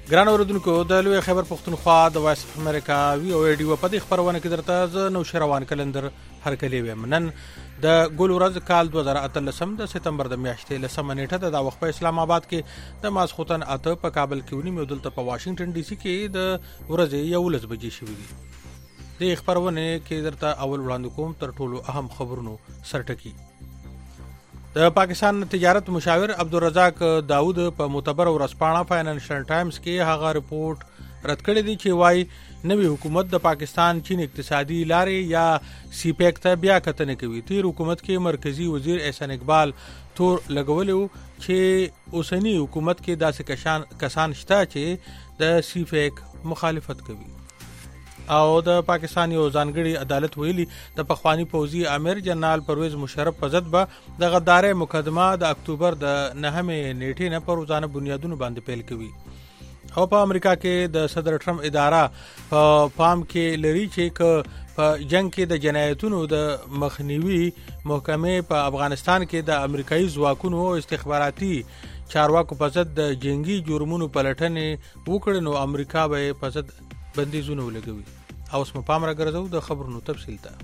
ګران اوردونکو د لوی خیبر پښتونخوا د وایس اف امریکا وی او ډیو په دې خبرونه کې درته ز نو شروان کلندر هر کلی ویم نن د ګل ورځ کال 2013 د سپتمبر د میاشتې لسمه نیټه د وخت په اسلام آباد کې د ماسخوتن اته په کابل کې ونی مودلته په واشنگټن ډي سي کې د ورځې 11 بجې شوې دي د خبرونه کې درته اول وړاندې کوم تر ټولو اهم خبرونو سرټکی د پاکستان تجارت مشاور عبدالرزاق داود په معتبر ورځپاڼه فاینانشل ټایمز کې هغه رپورت رد کړی دی چې وايي نوی حکومت د پاکستان چین اقتصادي لارې یا سی پیک ته بیا کتنه کوي. تیر حکومت کې مرکزی وزیر احسان اقبال تور لګولیو چې اوسنی حکومت کې داسې کسان شته چې د سی پیک مخالفت کوي. او د پاکستان یو ځانګړي عدالت ویلي د پخوانی پوځي امیر جنرال پرویز مشرف په ضد به د غدارۍ مقدمه د اکتوبر د 9مې نیټې نه پر روزانه بنیادونو باندې پیل کوي. او په امریکا کې د صدر ټرمپ اداره په پام کې لري چې په جنگ کې د جنایتونو د مخنیوي محکمې په افغانستان کې د امریکایي ځواکونو او استخباراتي چارواکو په ضد د جنگي جرمونو پلټنې وکړي نو امریکا به په ضد بندیزونه ولګوي. اوس مو پام راګرځو د خبرونو تفصیل ته.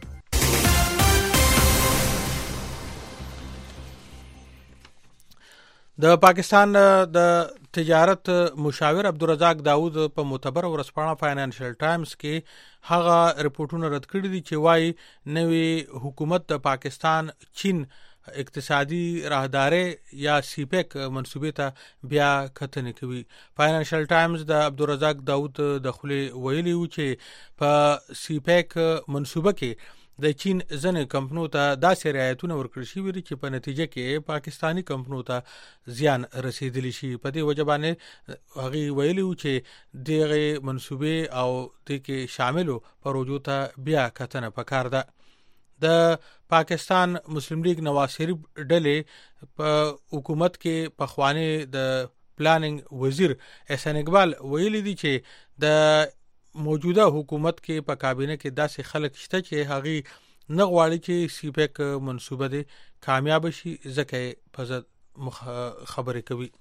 د پاکستان د تجارت مشاور عبدالرزاق داود په معتبر ورځپاڼه فاینانشل ټایمز کې هغه رپورټونه رد کړي دي چې وايي نوی حکومت د پاکستان چین اقتصادي راهداري یا سی پیک منسوبې ته بیا کتنه کوي. فاینانشل ټایمز د عبدالرزاق داود د خلی ویلي و چې په سی پیک منسوبه کې د چین ځنې کمپنو ته داسې رعایتونه ورکړل شوي دي چې په نتیجه کې پاکستانی کمپنو ته زیان رسیدلی شي. په دې وجه باندې هغه ویلي و چې دغه منسوبې او د کې شاملو پروژو ته بیا کتنه پکار ده. د پاکستان مسلم لیگ نواز شریف ډلې په حکومت کې پخوانی د پلانینګ وزیر احسان اقبال ویلي دي چې د موجوده حکومت کې په کابینه کې داسې خلک شته چې هغه نه غواړي چې سی پیک منسوبه دي کامیاب شي ځکه په ځد خبرې کوي.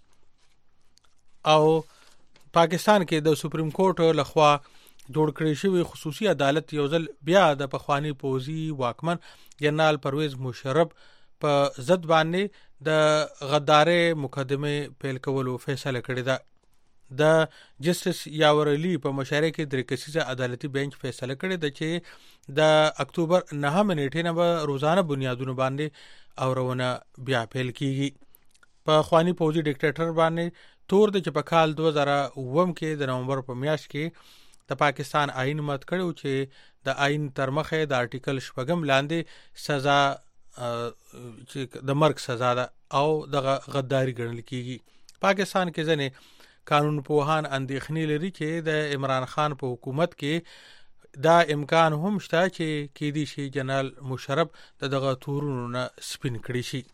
او پاکستان کې د سپریم کورټ لخوا جوړ کړی شوی خصوصي عدالت یو ځل بیا د پخوانی پوځي واکمن جنرال پرویز مشرف په ضد باندې د غدارۍ مقدمه پیل کولو فیصله کړې ده. د جسټس یاور علي په مشرۍ کې درې کسیزه عدالتي بنچ فیصله کړې ده چې د اکتوبر 9مې نیټې نه به روزانه بنیادونو باندې اورونه بیا پیل کیږي. په خوانی پوځي ډیکټیټر باندې تور د چې په کال 2009 کې د نومبر په میاشت کې د پاکستان آئین مات کړو چې د آئین تر مخه د آرټیکل 6 لاندې سزا چې د مرګ سزا ده او د غداري ګڼل کیږي. پاکستان کې ځنې قانون پوهان اندېښنې لري چې د عمران خان په حکومت کې دا امکان هم شته چې کې دي شي جنرال مشرف دغه تورونو نه سپین کړي شي.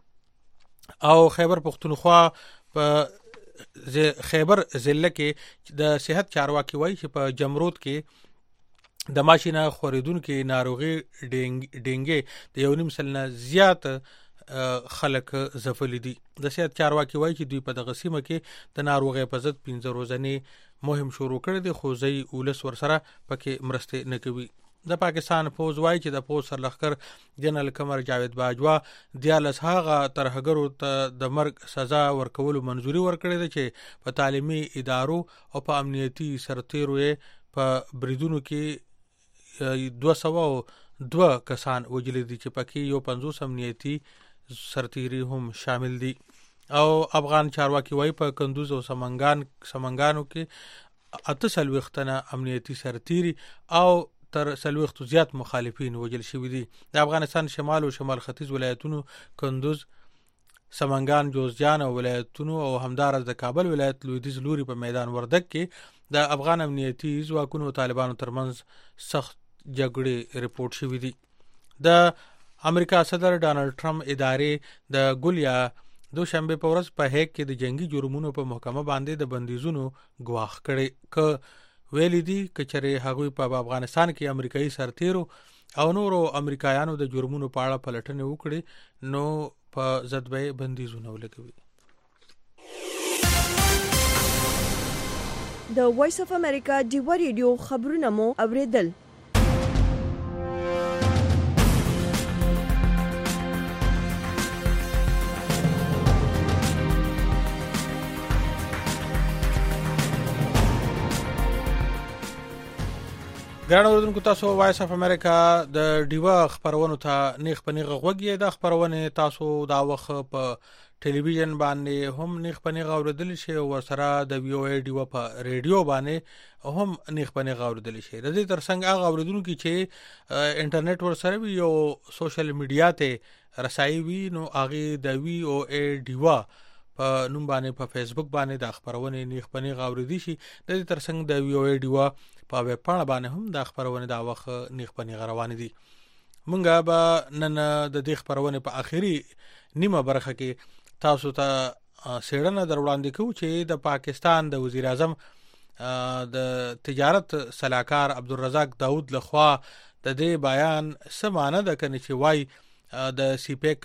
او خیبر پښتونخوا په خیبر ضلع کې د صحت چارواکي وایي چې په جمرود کې د ماشینه خوریدونکو ناروغي ډینګي د 1.5 سلنه زیات خلک زفلی دي. د صحت چارواکي وایي چې دوی په دغه سیمه کې د ناروغي په ضد 15 ورځې مهم شروع کړی دی خو ځای ولس ورسره پکې مرسته نه کوي. د پاکستان فوج وایي چې د فوج سرلښکر جنرال قمر جاوید باجوا دیالس هغه ترهګرو ته د مرګ سزا ورکولو منځوري ورکړې ده چې په تعلیمي ادارو او په امنیتي سرتیرو په بریدونو کې 202 کسان وجلي دي چې پکې 50 امنیتي سرتیري هم شامل دي. او افغان چارواکي وایي په کندوز او سمنګانو کې 48 امنیتي سرتیري او تر 40 زیات مخالفین وجل شوی دي. د افغانستان شمال او شمال ختیځ ولایتونو کندوز، سمنګان، جوزجان او ولایتونو او همدارس د کابل ولایت لویدیځ لوري په میدان وردګ کې د افغان امنیتي ځواکونو او طالبانو ترمنځ سخت جګړې ریپورت شوی دي. د امریکا صدر ډانلډ ټرمپ ادارې د ګولیا دوشنبه په ورځ په هیګ کې د جنگي جرمونو په محکمه باندې د بندیزونو ګواښ کړي ک ویلي دي کچره هغوی په افغانستان کې امریکایي سرتیرو او نورو امریکایانو د جرمونو په اړه پلټنه وکړي نو په ضد به بندیزونه ولګوي. د وایس اف امریکا ډیوا ریډیو خبرونه مو اوریدل. ګران اوریدونکو تاسو وایس اف امریکا د ډیوا خبرونو ته نیغ په نیغه غوږی د خبرونه تاسو دا وخت په ټلویزیون باندې هم نیغ په نیغه اوریدل شي او سره د وی او ای ډیوا په ریډیو باندې هم نیغ په نیغه اوریدل شي. د دې ترڅنګ هغه اوریدونکو چې انټرنیټ ور سره وی او سوشل میډیا ته رسایي وی نو هغه د وی او ای ډیوا په نوم باندې په فیسبوک باندې د خبرونه نیغ په نیغه اوریدي شي. د دې ترڅنګ د وی او ای ډیوا په ویب پاڼه باندې هم د خبرونه دا وخت نیغ په نیغه روان دي. مونږه به نن د دې خبرونه په اخیری نیمه برخه کې تاسو ته سیړنه دروړاندې کوو چې د پاکستان د وزیر اعظم د تجارت صلاحکار عبدالرزاق داود لخوا د دې بیان سمانه د کنه چې وای د سی پیک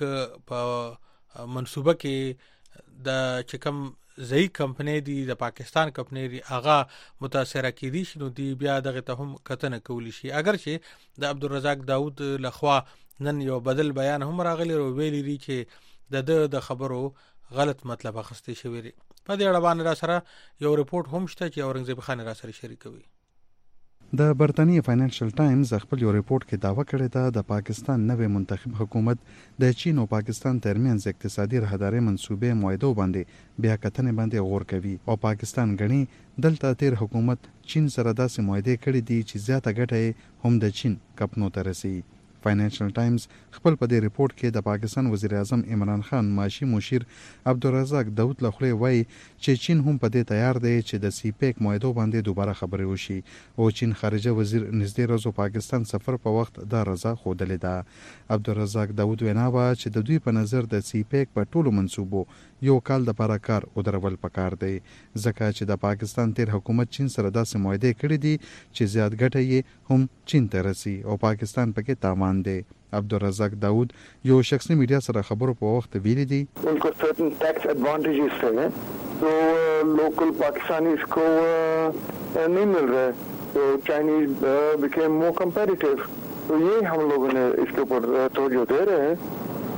په منصوبه کې د چکم زئی کمپنی دی د پاکستان کمپنی دی هغه متاثر کیدی شنو دی بیا دغه ته هم کتنه کولی شي. اگر چې د عبدالرزاق داود لخوا نن یو بدل بیان هم راغلی او ویلی دی چې د خبرو غلط مطلب اخستې شوی دی. په دې اړه باندې را سره یو ریپورت هم شته چې اورنګزیب خان را سره شریکوي. د برتانیې فاینانشل ټایمز خپل یو ریپورت کې داوا کړی دا د پاکستان نوې منتخب حکومت د چین او پاکستان ترمنځ اقتصادي راهداري منصوبې معاهدو باندې بیا کتنې باندې غور کوي او پاکستان غني دلته تیر حکومت چین سره داسې معاهده کړې دي چې زیاته ګټه هم د چین کپنو ته رسي. فاینانشل ټایمز خپل په دې ریپورت کې د پاکستان وزیر اعظم عمران خان ماشي مشیر عبدالرزاق داود لخوا وایي چې چین هم په دې تیار دی چې د سی پیک معاهدو باندې دوباره خبرې وشي او چین خارجه وزیر نږدې ورځو پاکستان سفر په وخت دا رضا ښودلې ده. عبدالرزاق داود وینا وه چې د دوی په نظر د سی پیک په ټولو منصوبو یو کال د لپاره کار ودرول پکار دی ځکه چې د پاکستان تیر حکومت چین سره داسې معاهده کړې دي چې زیات ګټه یې هم چین ته رسي او پاکستان پکې تاوان دی. عبدالرزاق داود یو شخصي میډیا سره خبرو په وخت ویلي دي उनको certain tax advantages थे तो local Pakistanis को नहीं मिल रहे तो Chinese became more competitive. तो ये हम लोगों ने इसके ऊपर तवज्जो दे रहे हैं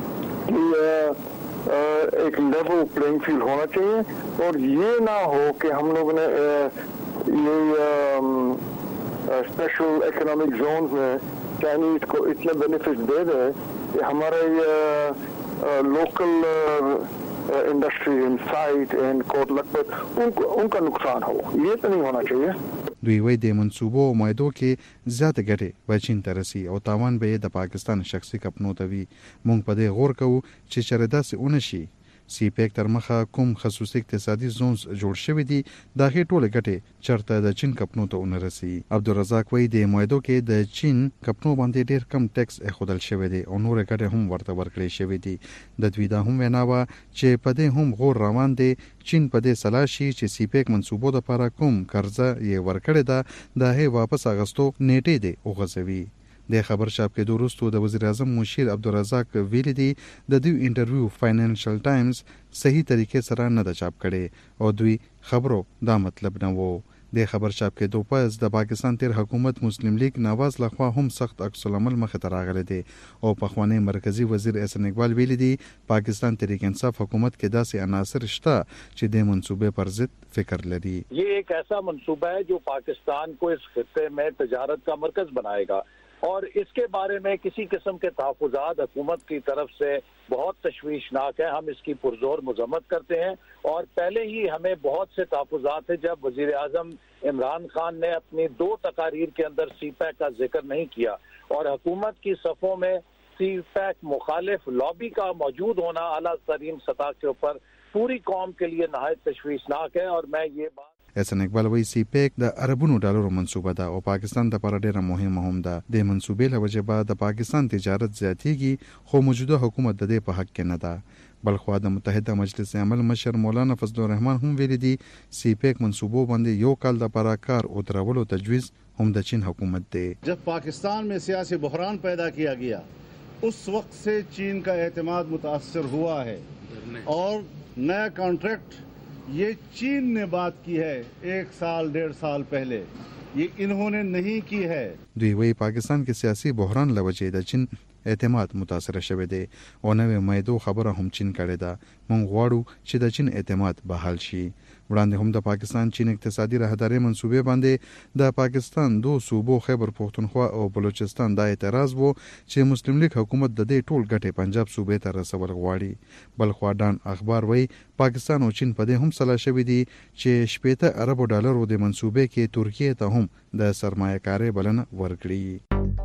कि एक लेवल प्लेइंग फील्ड होना चाहिए और ये ना हो कि हम लोगों ने ये स्पेशल इकोनॉमिक जोन में चाइनीज को इतने बेनिफिट दे दे कि हमारे ये local industry in SITE and Kot Lakhpat उनका नुकसान हो. ये तो नहीं होना चाहिए. دوی وایي د منصوبو او معاهدو کې زیاته ګټې به چین ته رسي او تاوان به یې د پاکستان شخصي کمپنو ته وي. موږ په دې غور کوو چې چېرې داسې ونه شي. سی پیک تر مخه کوم خصوصي اقتصادي زونز جوړ شوی دي دا هي ټوله ګټې چرته د چین کمپنو ته ونه رسي. عبدالرزاق وایي د معاهدو کې د چین کمپنو باندې ډیر کم ټیکس اخودل شوی دی او نور ګټې هم ورته ورکړې شوی دي. د دوی دا هم وینا وه چې په دې هم غور روان دی چین په دې سلا شي چې سی پیک منصوبو لپاره کوم قرضه یې ورکړې ده دا هي واپس اغستو نیټې دی وغځوي. د خبر چاپ کېدو وروسته د وزیر اعظم مشیر عبدالرزاق ویلي دي د دوی انټرویو فاینانشل ټایمز صحیح طریقې سره نه ده چاپ کړي او دوی خبرو دا مطلب نه وو. د خبر چاپ کېدو پس د پاکستان تیر حکومت مسلم لیگ نواز لخوا هم سخت عکس العمل مخې ته راغلی دی او پخوانی مرکزی وزیر احسن اقبال ویلي دي پاکستان تحریک انصاف حکومت کې داسې عناصر شته چې د منصوبې پر ضد فکر لري. یہ ایک ایسا منصوبہ ہے جو پاکستان کو اس خطے میں تجارت کا مرکز بنائے گا اور اس کے بارے میں کسی قسم کے تحفظات حکومت کی طرف سے بہت تشویشناک ہے. ہم اس کی پرزور مذمت کرتے ہیں اور پہلے ہی ہمیں بہت سے تحفظات ہیں جب وزیر اعظم عمران خان نے اپنی 2 تقاریر کے اندر سی پیک کا ذکر نہیں کیا اور حکومت کی صفوں میں سی پیک مخالف لابی کا موجود ہونا اعلیٰ ترین سطح کے اوپر پوری قوم کے لیے نہایت تشویشناک ہے. اور میں یہ بات احسن اقبال وایي سی پیک د اربونو ډالرو منصوبه ده او پاکستان لپاره ډیره مهمه هم ده. د منصوبې له وجې به د پاکستان تجارت زیاتیږي خو موجوده حکومت د دې په حق کې نه ده. بلخوا د متحده مجلس عمل مشر مولانا فضل الرحمن هم ویلي دي سی پیک منصوبو باندې یو کال لپاره کار او درولو تجویز هم د چین حکومت دی. जब पाकिस्तान में सियासी बहरान पैदा किया गया उस वक्त से चीन का एतमाद मुतासर हुआ है और नया कॉन्ट्रैक्ट ये चीन ने बात की है 1 साल 1.5 साल पहले, ये इन्होंने नहीं की है। دوی وی پاکستان کې سیاسي بحران لوجې د چین اعتماد متاثر شوه دی او نوې مایدو خبره هم چین کړې ده. مونږ غواړو چې د چین اعتماد بحال شي. وړاندې هم د پاکستان چین اقتصادي راهداري منصوبې باندې د پاکستان 2 صوبو خیبر پختونخوا او بلوچستان د اعتراض وو چې مسلم لیگ حکومت د دې ټول ګټې پنجاب صوبې ته رسول غواړي. بل خوا ډان اخبار وی پاکستان او چین په دې هم سلا شوی دي چې 80 ارب ډالرو د منصوبې کې ترکیه ته هم د سرمایه کاري بلنه ورکړي.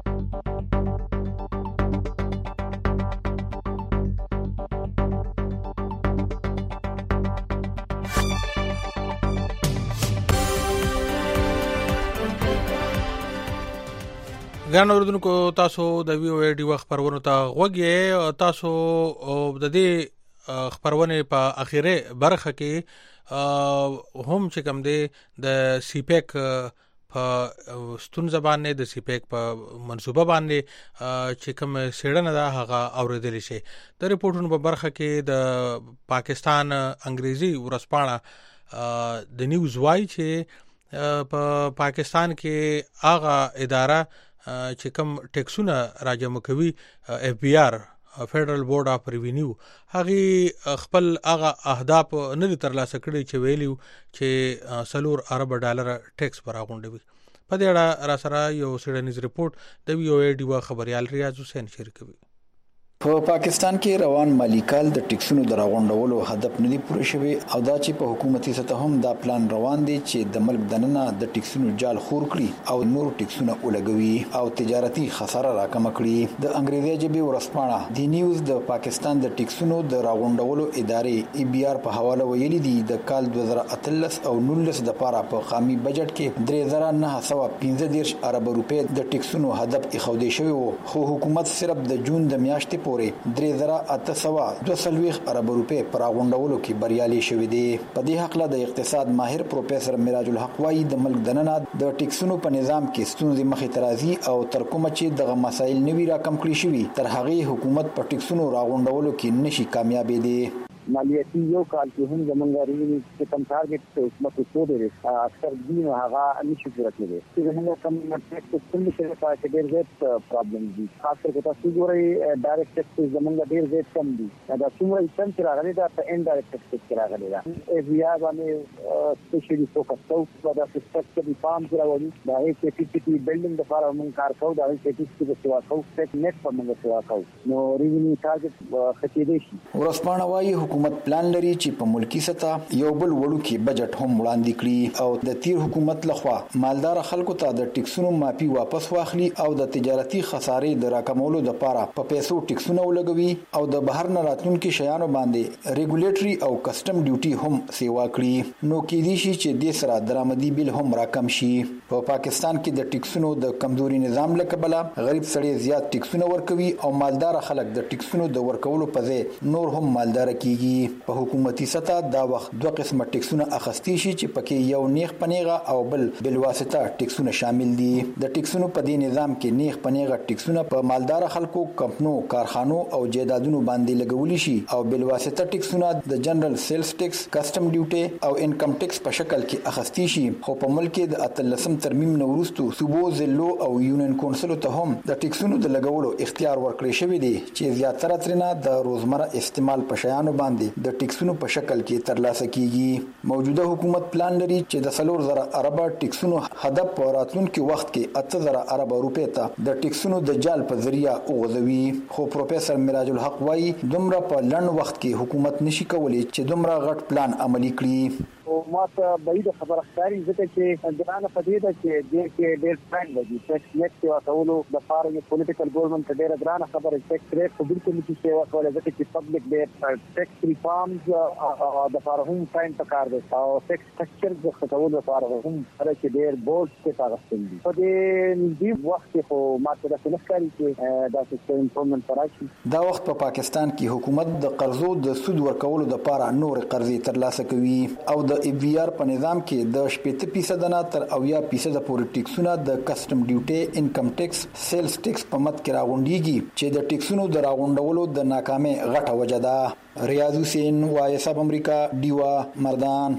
ګران اوردونکو، تاسو د وی او ډي وخت خبرونو ته غوږی. تاسو د دې خبرونه په اخیره برخه کې هم چې کوم دی د سی پیک په ستون زبان نه د سی پیک په منصوبه باندې چې کوم سیړنه ده هغه اوریدل شي. د ریپورتونو په برخه کې د پاکستان انګریزي ورځپاڼه د نیوز وای چې په پاکستان کې هغه اداره چې کوم ټیکسونه راجمع کوي اف بی آر فیډرل بورډ اف ریوینیو هغه خپل هغه اهداف نه دي ترلاسه کړي چې ویلیو چې 4 ارب ډالر ټیکس براغونډوي. په دې اړه را سره یو سیډنیز ریپورت د وی او ډي وا خبريال ریاض حسین شریکوي. په پاکستان کې روان مالی کال د ټیکسونو د راغونډولو هدف نه دی پوره شوی او دا چې په حکومتي سطح هم دا پلان روان دی چې د ملک دننه د ټیکسونو جال خور کړي او نور ټیکسونه ولګوي او تجارتي خساره راکم کړي. د انګریزي ژبې ورځپاڼه دی نیوز د پاکستان د ټیکسونو د راغونډولو ادارې ای بی آر په حواله ویلي دی د کال 2013 او 19 د پاره په قومي بجټ کې 3915 ارب روپے د ټیکسونو هدف اخودي شوی وو، خو حکومت صرف د جون د میاشتې 3822 ارب روپے پر غونډولو کې بریالي شوې دي. په دې حق له د اقتصاد ماهر پروفیسور میراج الحق وايي د ملک دننه د ټیکسونو په نظام کې ستونزې مخې ترازی او تر کومه چې دغه مسایل نوي راکم کړی شوی تر هغه حکومت په ټیکسونو راغونډولو کې نشي کامیابې دي. مالیاتی یو کال کې هم زمونږ ریونی چې کم ټارګټ ته حکومت څو دی اکثر دین هغه نشي پوره کړی. چې زمونږ کم ټیکس سیستم کې په ډېر زیات پرابلم دي، خاص کر تاسو ګورئ ډایرکټ ټیکس زمونږ ډېر زیات کم دي. دا څومره کم چې راغلي دا په انډایرکټ ټیکس کې راغلي دا ای بی آر باندې سپیشلی فوکس کوو دا سیستم کې فارم راوړي دا ای سی پی ټي بلډینګ لپاره موږ کار کوو، دا ای سی پی ټي کې سیوا کوو، ټیک نیټ په موږ سیوا کوو نو ریونی ټارګټ خطیدي شي. ورځپاڼه وايي حکومت پلان لري چې په ملکی سطح یو بل وړوکی بجټ هم وړاندې کړي او د تیر حکومت لخوا مالدار خلکو ته د ټیکسونو ماپی واپس واخلي او د تجارتي خسارې د راکمولو لپاره په پیسو ټیکسونه ولګوي او د بهر نه راتلونکو شیانو باندې ریګولیټري او کسٹم ډیوټي هم سیوا کړي. نو کې دي چې د سره درآمدي بیل هم راکم شي. په پاکستان کې د ټیکسونو د کمزوري نظام لکبله غریب سړي زیات ټیکسونه ورکوي او مالدار خلک د ټیکسونو د ورکولو په ځای نور هم مالدار کیږي. په حکومتي سطح دا وخت دوه قسمه ټیکسونه اخستي شي چې پکې یو نیغ پنیغه او بل واسطه ټیکسونه شامل دي. د ټیکسونو په دې نظام کې نیغ پنیغه ټیکسونه په مالدار خلکو، کمپنو، کارخانو او جایدادونو باندې لګول شي او بل واسطه ټیکسونه د جنرال سیلز ټیکس، کسٹم ډیوټي او انکم ټیکس په شکل کې اخستي شي. خو په ملک کې د 13 ترمیم نورستو صوبو ضلعو او یونین کونسل ته هم د ټیکسونو د لګولو اختیار ورکړی شوی دی چې زیاتره ترنه د روزمره استعمال په شیانو باندې د ټیکسونو په شکل کې ترلاسه کیږي. موجوده حکومت پلان لري چې د 4000 ارب ټیکسونو هدف په راتلونکي وخت کې 8000 ارب روپے ته د ټیکسونو د جال په ذریعہ وغځوي. خو پروفیسور میراج الحق وايي دومره په لنډ وخت کې حکومت نشي کولی چې دومره غټ پلان عملی کړي. او ما ته بعید خبره ښکاري ځکه چې ګرانه پدې ده چې ډېر ټایم لګي. ټیکس نیټ سیوا کولو دپاره یو پولیټیکل ګورنمنټ ته ډېره ګرانه خبره ټیکس ریټ خو بلکل نشي سیوا کولی ځکه چې پبلک ډېر ټیکس ریفارمز دپاره هم ټایم پکار دی او ټیکس سټرکچر د ښه کولو دپاره هم سره چې ډېر بوج ټیکس اخیستل دي. په دې نږدې وخت کې خو ما ته داسې نه ښکاري چې داسې څه امپرومنټ راشي. دا وخت په پاکستان کې حکومت د قرضو د سود ورکولو دپاره نور قرضې ترلاسه کوي او د AVR په نظام کې د 80% نه تر 80% پورې ټیکسونه د کسٹم ډیوټي انکم ټیکس سیلز ټیکس په مت کې راغونډيږي چې د ټیکسونو د راغونډولو د ناکامۍ غټه وجه ده. ریاض حسین وایس اف امریکا دیوا مردان.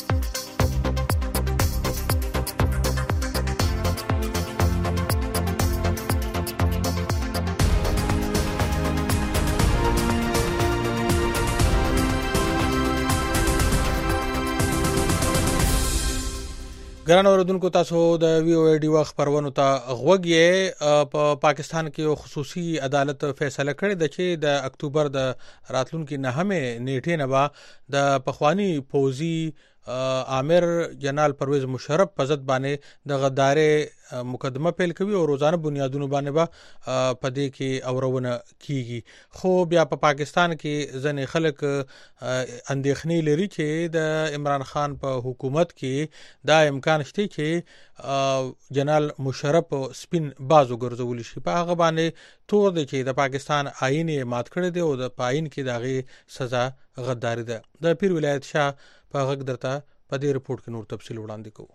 ګران اوردونکو تاسو د وی او ډي وخت پرونو ته غوږی په پاکستان کې یو خصوصي عدالت فیصله کړې ده چې د اکتوبر د راتلونکو 9 نیټې نه با د پخوانی پوزي عامر جنرال پرویز مشرف په ضد باندې د غدارې مقدمه پیل کوي او روزانه بنیادونو باندې با پدې کې اورونه کیږي. خو بیا په پاکستان کې ځنې خلک اندېښنې لري چې د عمران خان په حکومت کې دا امکان شته چې جنرال مشرف سپین بازو ګرځول شي. په هغه باندې تور دی چې د پاکستان آئین مات کړی دی او د پاین کې دغه سزا غداري ده. د پیر ولایت شاه په غږ درته په دې رپورت کې نور تفصیل وړاندې کوو.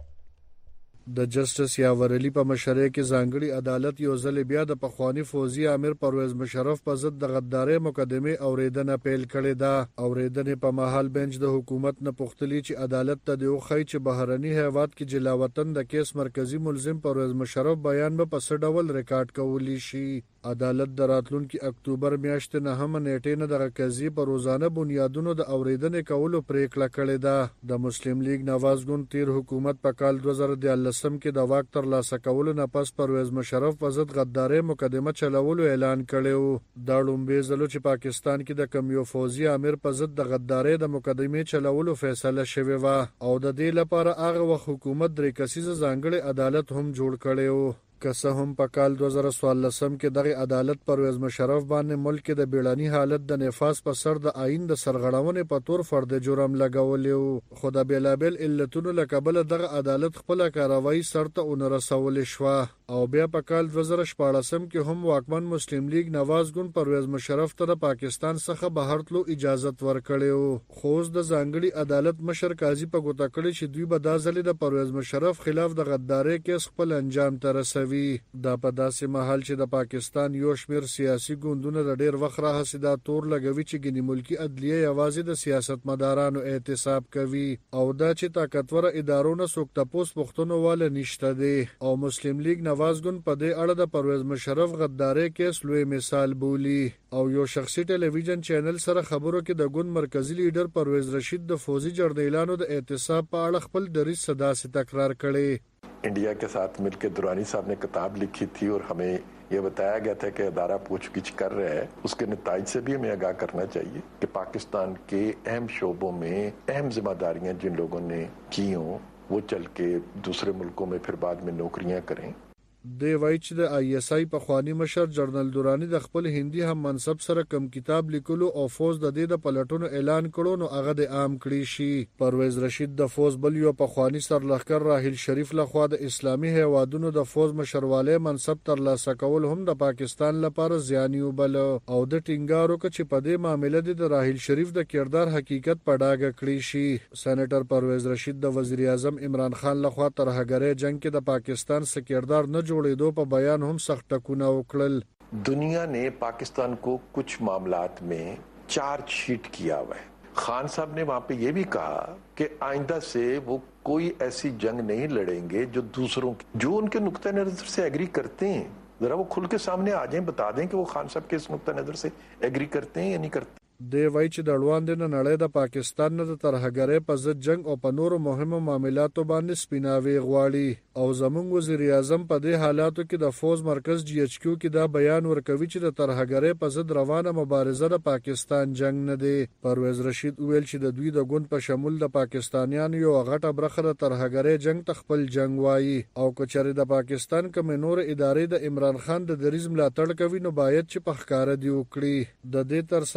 د جسټس یاور علي په مشرۍ کې ځانګړي عدالت یو ځل بیا د پخوانی فوزي عامر پرویز مشرف په ضد د غدارۍ مقدمه اوریدنه پیل کړې ده. اوریدنې په محل بنچ د حکومت نه پوښتلي چې عدالت ته د خی چې بهرني هیواد کې جلاوطن د کیس مرکزی ملزم پرویز مشرف بیان به په څه ډول ریکارډ کولی شي. عدالت د راتلونکي اکتوبر میاشتې 9 نیټې نه د قضیې په روزانه بنیادونو د اوریدنې کولو پریکړه کړې ده. د مسلم لیگ نواز ګوند تیر حکومت په کال 2013 کې د واک تر لاسه کولو نه پس پرویز مشرف په ضد غدارۍ مقدمه چلولو اعلان کړی. دا لومبي ځل چې پاکستان کې د کمیو فوزي عامر په ضد د غدارۍ د مقدمې چلولو فیصله شوې و او د دې لپاره هغه وخت حکومت درې کسیزه ځانګړي عدالت هم جوړ کړی. که څه هم په کال 2014 کې دغه عدالت پرویز مشرف باندې ملک کې د بیړني حالت د نفاذ په سر د آئین د سرغړونې په تور فرد جرم لګولې. خو د بیلابل علتونو لکبل دغه عدالت خپل کاروایی سرته ونرسول شو او بیا په کال 2014 کې هم واکمن مسلم لیگ نواز ګوند پرویز مشرف ته د پاکستان څخه بهر تلو اجازه ورکړې. خو د ځانګړي عدالت مشر قاضي په ګوته کړی چې دوی به دا ځل د پرویز مشرف خلاف د غدارۍ کیس خپل انجام ته رسوي. دا په داسې محل چې د پاکستان یو شمیر سیاسي ګوندونه د ډیر وخت راهیسې دا تور لګوي چې ګنې ملکی عدلیه یوازې د سیاستمدارانو احتساب کوي او دا چې طاقتور ادارونه څوک تپوس پښتنو والا نشته دي او مسلم لیگ نواز ګوند په دې اړه د پرویز مشرف غدارۍ کیس لوی مثال بولی او یو شخصي ټلویزیون چینل سره خبرو کې د ګوند مرکزی لیډر پرویز رشید د فوزي جرنیلانو د احتساب په اړه خپل دریځ صدا سے تکرار کړي. इंडिया के साथ मिलकर दुरानी साहब ने किताब लिखी थी और हमें ये बताया गया था कि अदारा पूछगिछ कर रहा है. उसके नताइज से भी हमें आगाह करना चाहिए कि पाकिस्तान के अहम शोबों में अहम जिम्मेदारियां जिन लोगों ने की हों वो चल के दूसरे मुल्कों में फिर बाद में नौकरियां करें. دی وای چې د ISI په خوانی مشر جنرال دورانی د خپل هندي هم منصب سره کم کتاب لیکلو او فوز د دې د پلټونو اعلان کړو نو هغه د عام کړی شي. پرویز رشید د فوز بل یو په خوانی سرلخر راحیل شریف لخوا د اسلامي هیوادونو د فوز مشرواله منصب تر لاسه کول هم د پاکستان لپاره زیانی وبل او د ټینګارو چې په دې معاملې د راحیل شریف د کردار حقیقت پډاګه کړی شي. سېنیټر پرویز رشید د وزیر اعظم عمران خان لخوا تر هغه جنگ کې د پاکستان سره کردار نه जोड़ेदो पर बयान हम सख्त टकुना उकलल. दुनिया ने पाकिस्तान को कुछ मामलात में चार्जशीट किया हुआ है. खान साहब ने वहां पे ये भी कहा कि आइंदा से वो कोई ऐसी जंग नहीं लड़ेंगे जो दूसरों जो उनके नुक्ता नजर से एग्री करते हैं जरा वो खुल के सामने आ जाएं, बता दें कि वो खान साहब के इस नुक्ता नजर से एग्री करते हैं या नहीं करते. دی وای چې د اړوند نه نړۍ د پاکستان نه د ترهګرۍ په ضد جنگ او په نورو مهمو معاملاتو باندې سپیناوي غواړي او زموږ وزیر اعظم په دې حالاتو کې د فوز مرکز GHQ کې دا بیان ورکوي چې د ترهګرۍ په ضد روانه مبارزه د پاکستان جنگ نه دی. پرویز رشید ویل چې د دوی د ګوند په شمول د پاکستانیانو یو غټه برخه د ترهګرۍ جنگ ته خپل جنگ وایي او کچره د پاکستان کوم نور ادارې د عمران خان د دریز ملاتړ کوي نو باید چې په ښکار دی وکړي. د دې ترڅنګ په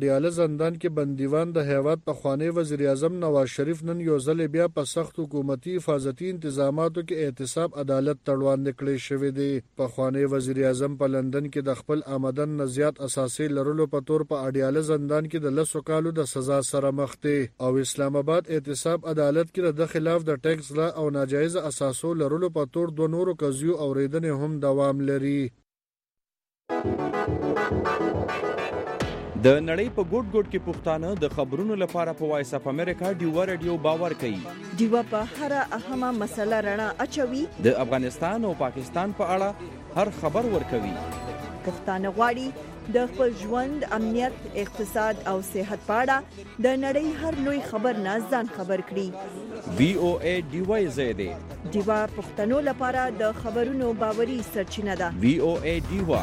اډیاله زندان کې بندیوان د هیواد پخوانی وزیر اعظم نواز شریف نن یو ځل بیا په سخت حکومتي حفاظتي انتظاماتو کې احتساب عدالت تړوان کړی شوی دی. پخوانی وزیر اعظم په لندن کې د خپل آمدن نه زیات اساسي لرلو په تور په اډیاله زندان کې د 10 کالو د سزا سره مخ دی او اسلام آباد احتساب عدالت کې د خلاف د ټیکس لا او ناجایز اساسو لرلو په تور دوه نورو قضیو اوریدنې هم دوام لري. د نړۍ په ګوټ ګوټ کې پښتانه د خبرونو لپاره په وایس اف امریکا ډیوا رادیو باور کوي. ډیوا په هر اهمه مسله رڼا اچوي. د افغانستان او پاکستان په اړه هر خبر ورکوي. پښتانه غواړي د خپل ژوند، امنیت، اقتصاد او صحت په اړه د نړۍ هر لوی خبر نه ځان خبر کړي. VOA ډیوا زیاده ډیوا پښتنو لپاره د خبرونو باوري سرچینه ده. VOA ډیوا.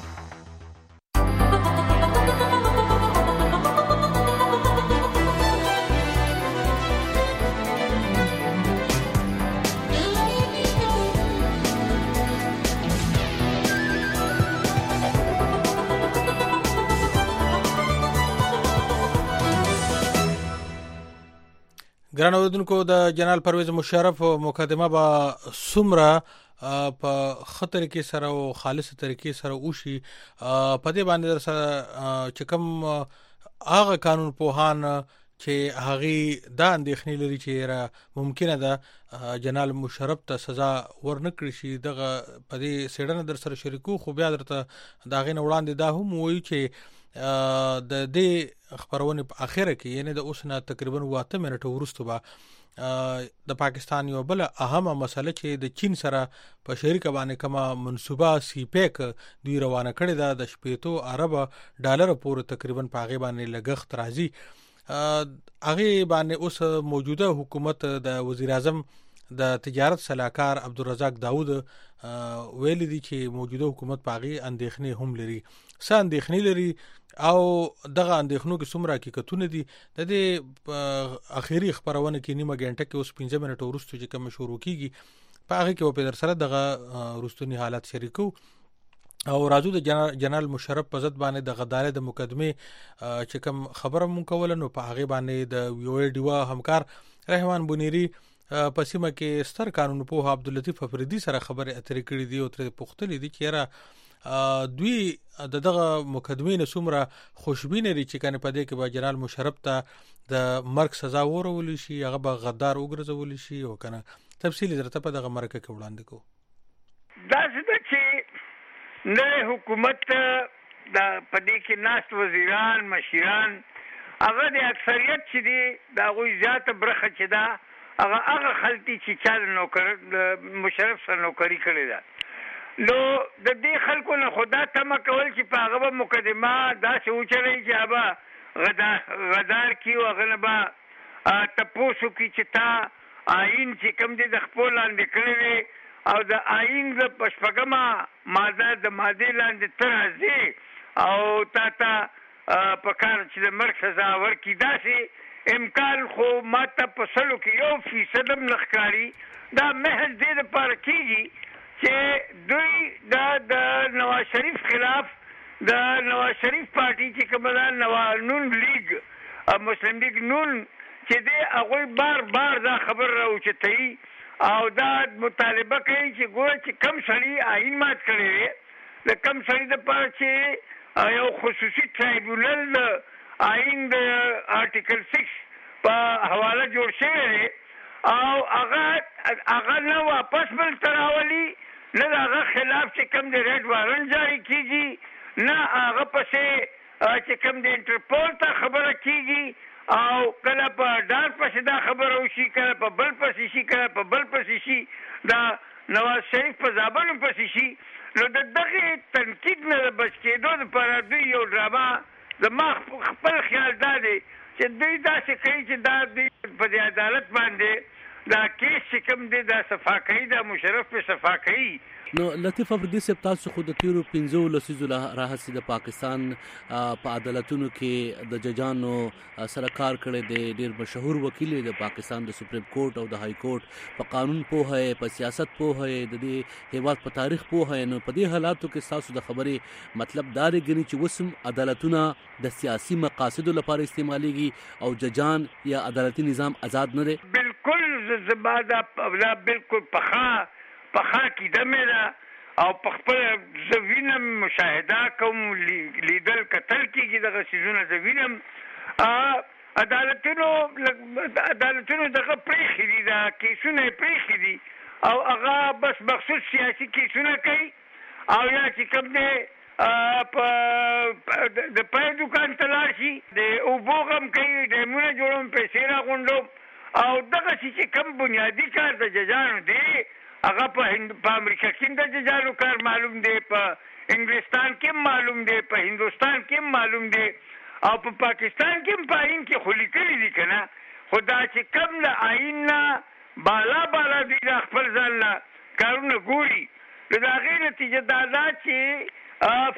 ګران اوریدونکو، د جنرال پرویز مشرف مقدمه به څومره په خطر کې سره او خالص طریقې سره وشي په دې باندې در سره چې کوم هغه قانون پوهان چې هغه دا اندېښنې لري چې ممکنه ده جنرال مشرف ته سزا ورنکړي شي، دغه په دې سیډنه در سره شریکو. خو بیا درته دا غي نه وړاندې دا هم وایي چې د دې خبرونه په اخره کې یعنی د اوس نه تقریبا 8 منټه وروسته به د پاکستان یو بل اهمه مسله چې د چین سره په شریکه باندې کومه منصوبه سی پیک دوی روانه کړې ده د 80 ارب ډالر پورې تقریبا په هغه باندې لګښت راځي. هغه باندې اوس موجوده حکومت د وزیر اعظم د تجارت صلاحکار عبدالرزاق داود ویل دي چې موجوده حکومت په هغه اندېښنې هم لري. څه اندېښنې لري او دغه اندېښنو کې څومره حقیقتونه دي د دې اخیری خبرونه کې نیمه غنټه کې اوس 15 منټه وروسته چې کوم شروع کیږي په هغه کې په در سره دغه وروستنی حالات شریکو او راځو د جنرال مشرف په ضد باندې د غدارې د مقدمه چې کوم خبره مونږ کول نو په هغه باندې د ویو ډیوا همکار رحمان بنيري په سیمه کې ستر قانون په عبداللطیف افریدي سره خبره اترې کړې دي او تر پختلې دي چې را دوی دغه مقدمه نه څومره خوشبینه لري چې کنه په دې کې به جنرال مشرف ته د مرګ سزا ورول شي، هغه به غدار وګرځول شي او کنه تفصیلی درته په دغه مرکه کې وړاندې کو. دا څه چې نه حکومت د پدې کې ناست وزیران مشیران هغه د اکثریت چې دی دا غوي زیاته برخه چې دا هغه خلک چې چا نوکر مشرف سره نوکری کړی ده نو د دې خلکو نه خدا تم کول چې په هغه مقدمه دا څه وچلې چې ابا غدار کیو غنبا تپوسو کی چې تا آئین چې کوم دي د خپل لاندې کړی او د آئین د پشپګما ماده د ماده لاندې ترازی او تا په کار چې د مرګ سزا ورکی داسې امکان خو ماته په سلو کې 1% نخکاری دا محض دې لپاره کیږي چې دوی د نواز شریف خلاف د نواز شریف پارټي چې کومه نواز نون لیگ مسلم لیگ نون چې دی هغه بار دا خبر راوچتای او دا مطالبه کوي چې ګوره چې کم سړی آئین مات کړي د کم سړی د پاره چې یو خصوصي ټرایبیونل د آئین د آرټیکل 6 په حواله جوړ شوی او هغه نه واپس بل تراولي نه هغه خلاف چې کوم د ریډ وارنټ جاری کیږي نه هغه پسې چې کوم د انټرپول ته خبره کیږي او کله په ډار پسې دا خبره وشي کله په بل پسې شي کله په بل پسې شي دا نواز شریف په ځابن پسې شي نو د دغه تنقید نه بچ کېدو لپاره دوی یو ډراما زما خپل خیال دا دی چې دوی داسې کوي چې دا دوی په عدالت باندې دا کیس چې کوم دی دا صفا کوي دا مشرف په صفا کوي نو لطیف افریدي صاحب تاسو خو د تیرو 15 لسیزو راهسې د پاکستان په عدالتونو کې د ججانو سره کار کړی دی. ډیر مشهور وکیل د پاکستان د سپریم کورټ او د های کورټ په قانون پوهه په سیاست پوهه د دې هیواد په تاریخ پوهه. نو په دې حالاتو کې تاسو د خبرې مطلب دا لري چې وسم عدالتونه د سیاسي مقاصدو لپاره استعماليږي او ججان یا عدالتي نظام آزاد نه دی. بالکل زباده بالکل پخا کی دمه او په خپل زوینم مشاهده کوم لیدل قتل کیږي دغه سيزونه زوینم عدالتونو دغه پریخي دي دا کیسونه پریخي دي او هغه بس مخصوص سیاسي کیسونه کوي او یا چې کوم دی په د پای دکان تلاشي د اوبوغم کوي د مونږ جوړوم پیسې را غونډو او دغه چې کوم بنیادی کار د ججانو دی هغه په امریکا کې د ججانو کار معلوم دی, په انګلستان کې معلوم دی, په هندوستان کې معلوم دی او په پاکستان کې په آئین کې خو لیکلي دي که نه. خو دا چې کوم د آئین نه بالا دی د خپل ځان نه کارونه ګوري نو د هغې نتیجه دا ده چې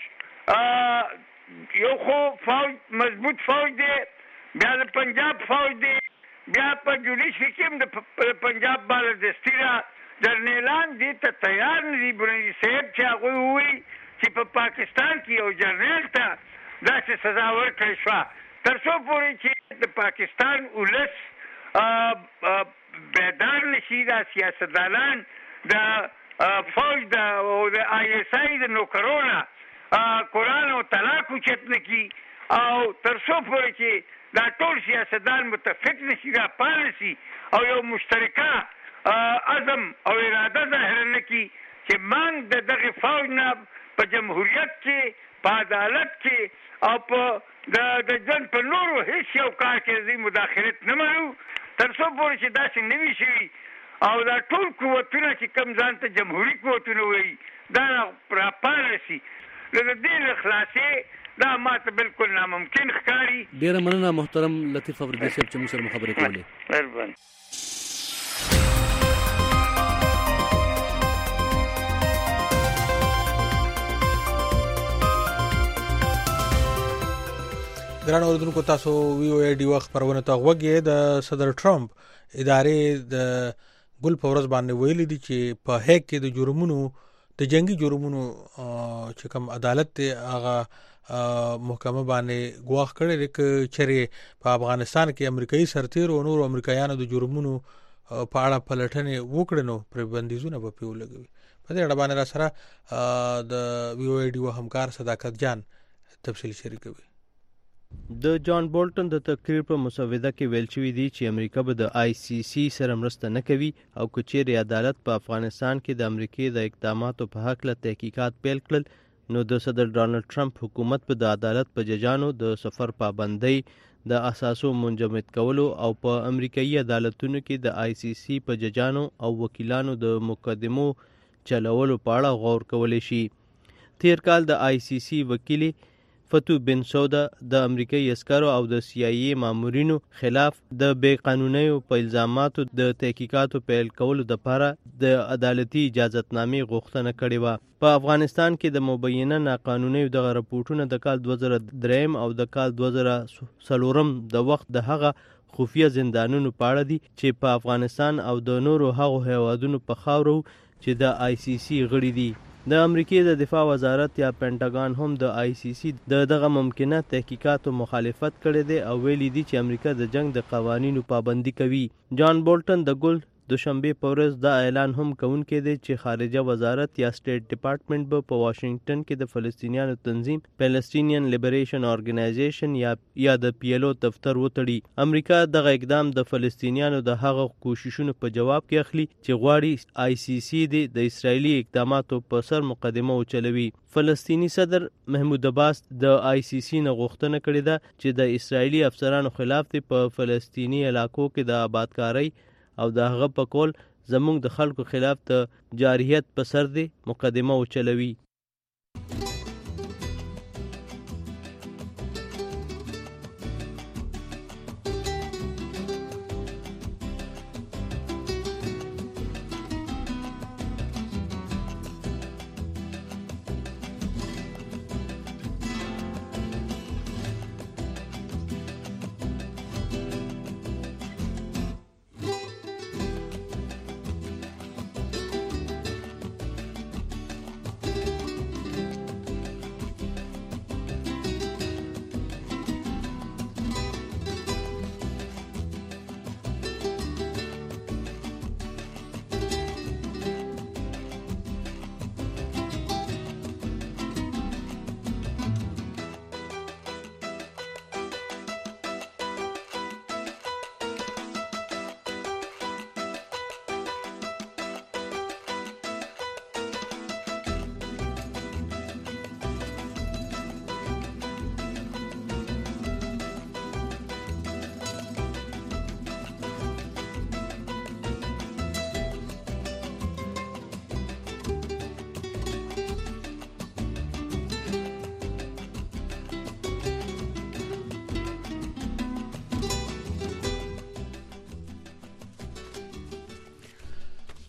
فوج یو خو فوج مضبوط فوج دی, بیا د پنجاب فوج دی, بیا په جوډیشري کې هم د پنجاب بالادستي را جرنیلان دې ته تیار نه دي. بني صاحب چې هغوی ووایي چې په پاکستان کې یو جرنیل ته داسې سزا ورکړې شوه تر څو پورې چې د پاکستان ولس بیدار نشي. دا سیاستدانان د فوج د آی ایس آی د نوکرونه قرآن او طلاق اوچت نه کي او تر څو پورې چې دا ټول سیاستدان متفق نشي را پال شي او یو مشترکه عزم او اراده ظاهر نه کی چې من د دغه فوج نه په جمهوریت کې په عدالت کې او په د جن په نورو هیڅ یو کار کې زی مداخلت نه منو تر څو پورې چې داسې نه وي شوي او دا ټول قوتونه چې کوم ځان ته جمهوري قوتونه وایي دا راپاره شي. نو د دې خلاصې دا ماته بالکل ناممکن ښکاري. ډیره مننه محترم لطیف افریدي صاحب چې موږ سره خبرې کولې. مهرباني. ګران اوریدونکو تاسو وی او ای ډی وخت پرونه ته غوږی د صدر ټرمپ ادارې د ګل پورز باندې ویلي دي چې په هیګ کې د جرمونو د جنگي جرمونو چې کوم عدالت ته هغه محکمه باندې ګواښ کړی چې چېرې په افغانستان کې امریکایي سرتیر او نور امریکایانو د جرمونو په اړه پلټنې وکړي نو پر بندیزونه به پیو لګوي. په دې اړه باندې را سره د وی او ای ډی و همکار صداقت جان تفصیل شریکوي. د جان بولټن د تقریر په مسوده کې ویل شوی دی چې امریکا به د آی سی سی سره مرسته نه کوي او که چیرې عدالت په افغانستان کې د امریکای د اقداماتو په حق له تحقیقات پیل کړل نو د صدر ډانلډ ټرمپ حکومت په د عدالت په ججانو د سفر پابندۍ د اساسو منجمد کولو او په امریکایي عدالتونو کې د آی سی سی په ججانو او وکیلانو د مقدمو چلولو په اړه غور کولی شي. تیر کال د آی سی سی وکیل فتو بن سودا د امریکایي عسکرو او د سی آی ای مامورینو خلاف د بې قانونیو په الزاماتو د تحقیقاتو پیل کولو دپاره د عدالتي اجازتنامې غوښتنه کړې وه. په افغانستان کې د مبینه ناقانونیو دغه رپورټونه د کال 2003 او د کال 2004 د وخت د هغه خفیه زندانونو په اړه دي چې په افغانستان او د نورو هغو هیوادونو په خاورو چې د آی سی سی غړي دي. د امریکای د دفاع وزارت یا پینټاګان هم د آی سی سی دغه ممکنه تحقیقاتو مخالفت کړی دی او ویلي دي چې امریکا د جنگ د قوانینو پابندي کوي. جان بولټن د ګل دوشنبه په ورځ دا اعلان هم کوونکی دی چې خارجه وزارت یا سټیټ ډپارټمنټ به په واشنگټن کې د فلسطینیانو تنظیم پیلسټینین لیبریشن ارګنایزیشن یا د پی ایل او دفتر وتړي. امریکا دغه اقدام د فلسطینیانو د هغه کوششونو په جواب کې اخلي چې غواړي آی سی سی د اسرایلی اقداماتو په سر مقدمه وچلوي. فلسطینی صدر محمود عباس د آی سی سی نه غوښتنه کړې ده چې د اسرایلی افسرانو خلاف په فلسطینی علاقو کې د آبادکارۍ او د هغه په کول زموږ د خلکو خلاف د جارحیت په سر دی مقدمه وچلوي.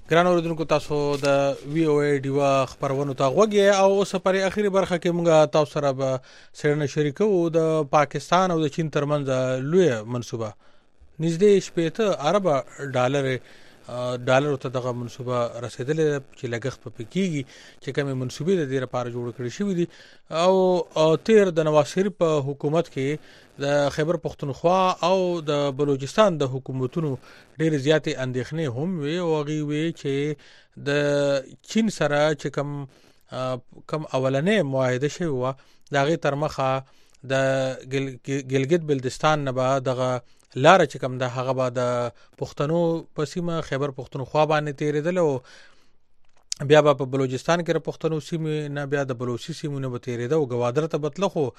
ګران اوریدونکو تاسو د وی او ای ډیوا خبرونه تا غوږی او اوس په اخیری برخه کې موږ تاسو سره به سرنه شریکو د پاکستان او د چین ترمنځ لوی منصوبه نږدې 80 ارب ډالر ته دغه منصوبه رسیدلې چې لګښت په کېږي چې کومه منصوبه د دې لپاره جوړ کړی شوې دي او تیر د نواز شریف حکومت کې د خیبر پختونخوا او د بلوچستان د حکومتونو ډېر زیاتې اندېښنې هم وي او غوي وي چې د چین سره چې کم اولنې معاهده شوی و د غي تر مخه د ګلګت بلتستان نه به دغه لار چې کم د هغه به د پښتنو پسیمه خیبر پختونخوا باندې تیرېدل او بیا په بلوچستان کې د پښتنو سیمه نه بیا د بلوچستان سیمونه به تیرېده او گوادر ته بتل خو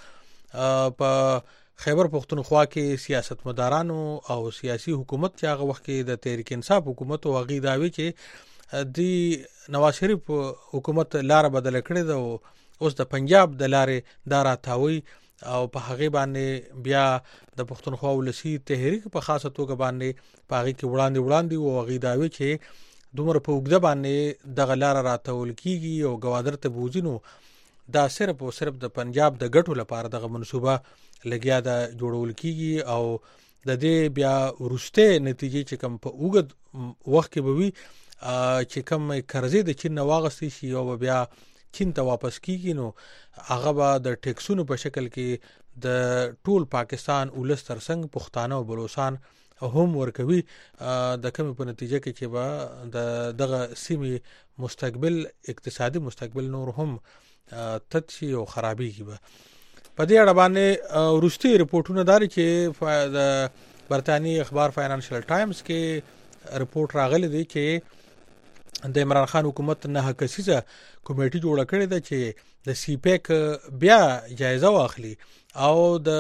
په خیبر پختونخوا کې سیاستمدارانو او سیاسي حکومت چې هغه وخت کې د تحریک انصاف حکومت او غي داوي چې دی نواز شریف حکومت لار بدل کړې ده اوس د پنجاب د لارې دارا تاوي او په هغه باندې بیا د پختونخوا ولسی تحریک په خاصه توګه باندې پاغي کې وړاندې او غي داوي چې دومره په وګړه باندې د غلار راتول کیږي او گوادر ته بوزینو دا صرف او صرف د پنجاب د ګټو لپاره دغه منصوبه لګیا د جوړول کیږي او د دې بیا ورسته نتیجې چې کوم په وګد وخت کې بوي چې کوم قرضې د چین واغستې شي او بیا چین ته واپس کیږي نو هغه به د ټیکسونو په شکل کې د ټول پاکستان ولس ترڅنګ پښتانه او بلوچستان هم ورکوي د کوم په نتیجه کې چې به دغه سیمې مستقبل اقتصادي مستقبل نور هم تدشي او خرابېږي به په دې اړه باندې روسي ریپورتونه داري چې د برتانی اخبار فاینانشل ټایمز کې ریپورت راغلی دی چې د عمران خان حکومت نه کسیزه کمیټه جوړه کړې ده چې د سی پیک بیا جایزه واخلي او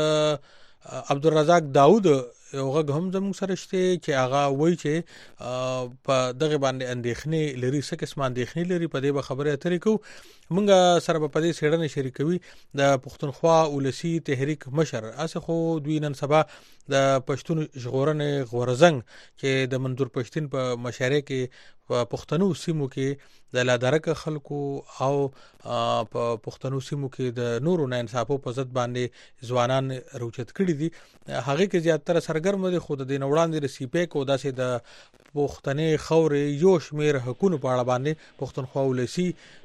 د عبدالرزاق داوود یوغه هم زموږ سره شته چې هغه وایي چې په دغه باندې اندېښنې لري څه قسم اندېښنې لري په دې خبره اترې کو مونږ سره په دې سیړنه شریکوي د پښتونخوا ولسی تحریک مشر اسه خو دوی نن سبا د پښتون ژغورنې غورزنګ چې د منظور پښتون په مشارې کې په پښتنو سیمو کې د لادرک خلکو او په پښتنو سیمو کې د نورو نه انصافو په ضد باندې ځوانان روچت کړي دي هغه کې زیاتره سرګرم دي خود د نوړاندې رسیپې کو داسې د پښتنې خورې یو شمیر حکومت په اړه باندې پښتونخوا ولسی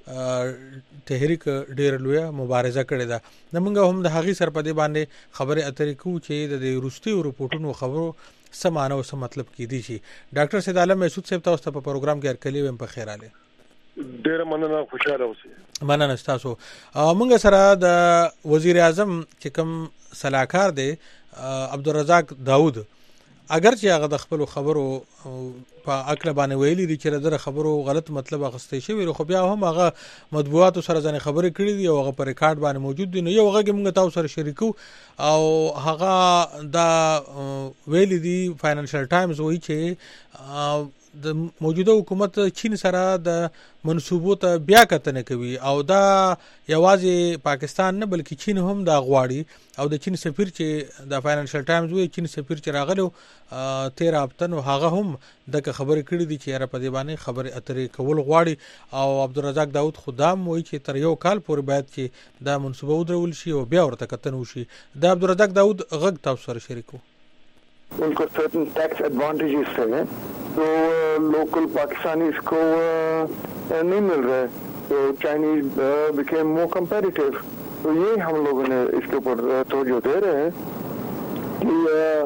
تحریک ډېر لوی مبارزه کړې ده نمنګ هم د هغې سر په دې باندې خبره اترې کو چې د روسي ریپورتونو خبرو سمانه او سم مطلب کې دي شي ډاکټر سید عالم مسعود صاحب تاسو ته په پروګرام کې ارکلی ویم په خیر علي ډېر مننه خوشاله اوسئ مننه تاسو موږ سره د وزیر اعظم چې کوم صلاحکار دی عبدالرزاق داوود اگر چې هغه د خپل خبرو په عقل باندې ویلي دي چې د خبرو غلط مطلب اخستې شوی خو بیا هم هغه مطبوعات سره ځنه خبرې کړې دي او هغه په ریکارډ باندې موجود دي نو یو هغه موږ تاسو سره شریکو او هغه دا ویلي دي فاینانشل ټایمز وایي چې د موجوده حکومت چین سره د منصوبو ته بیا کتنه کوي او دا یوازې پاکستان نه بلکې چین هم دا غواړي او د چین سفیر چې د فاینانشل ټایمز وایي چین سفیر چې راغلو 13 هفته نو هغه هم د خبرې کړې دي چې را په دی باندې خبرې اترې کول غواړي او عبدالرزاق داوود خدام وایي چې تر یو کال پورې باید چې دا منصوبه ودرول شي او بیا ورته کتنه وشي د عبدالرزاق داوود غږ تاسو سره شریکو उनको certain tax advantages थे तो लोकल पाकिस्तानीज को नहीं मिल रहे तो चाइनीज became more competitive तो ये हम लोगों ने इसके ऊपर तवज्जो दे रहे हैं कि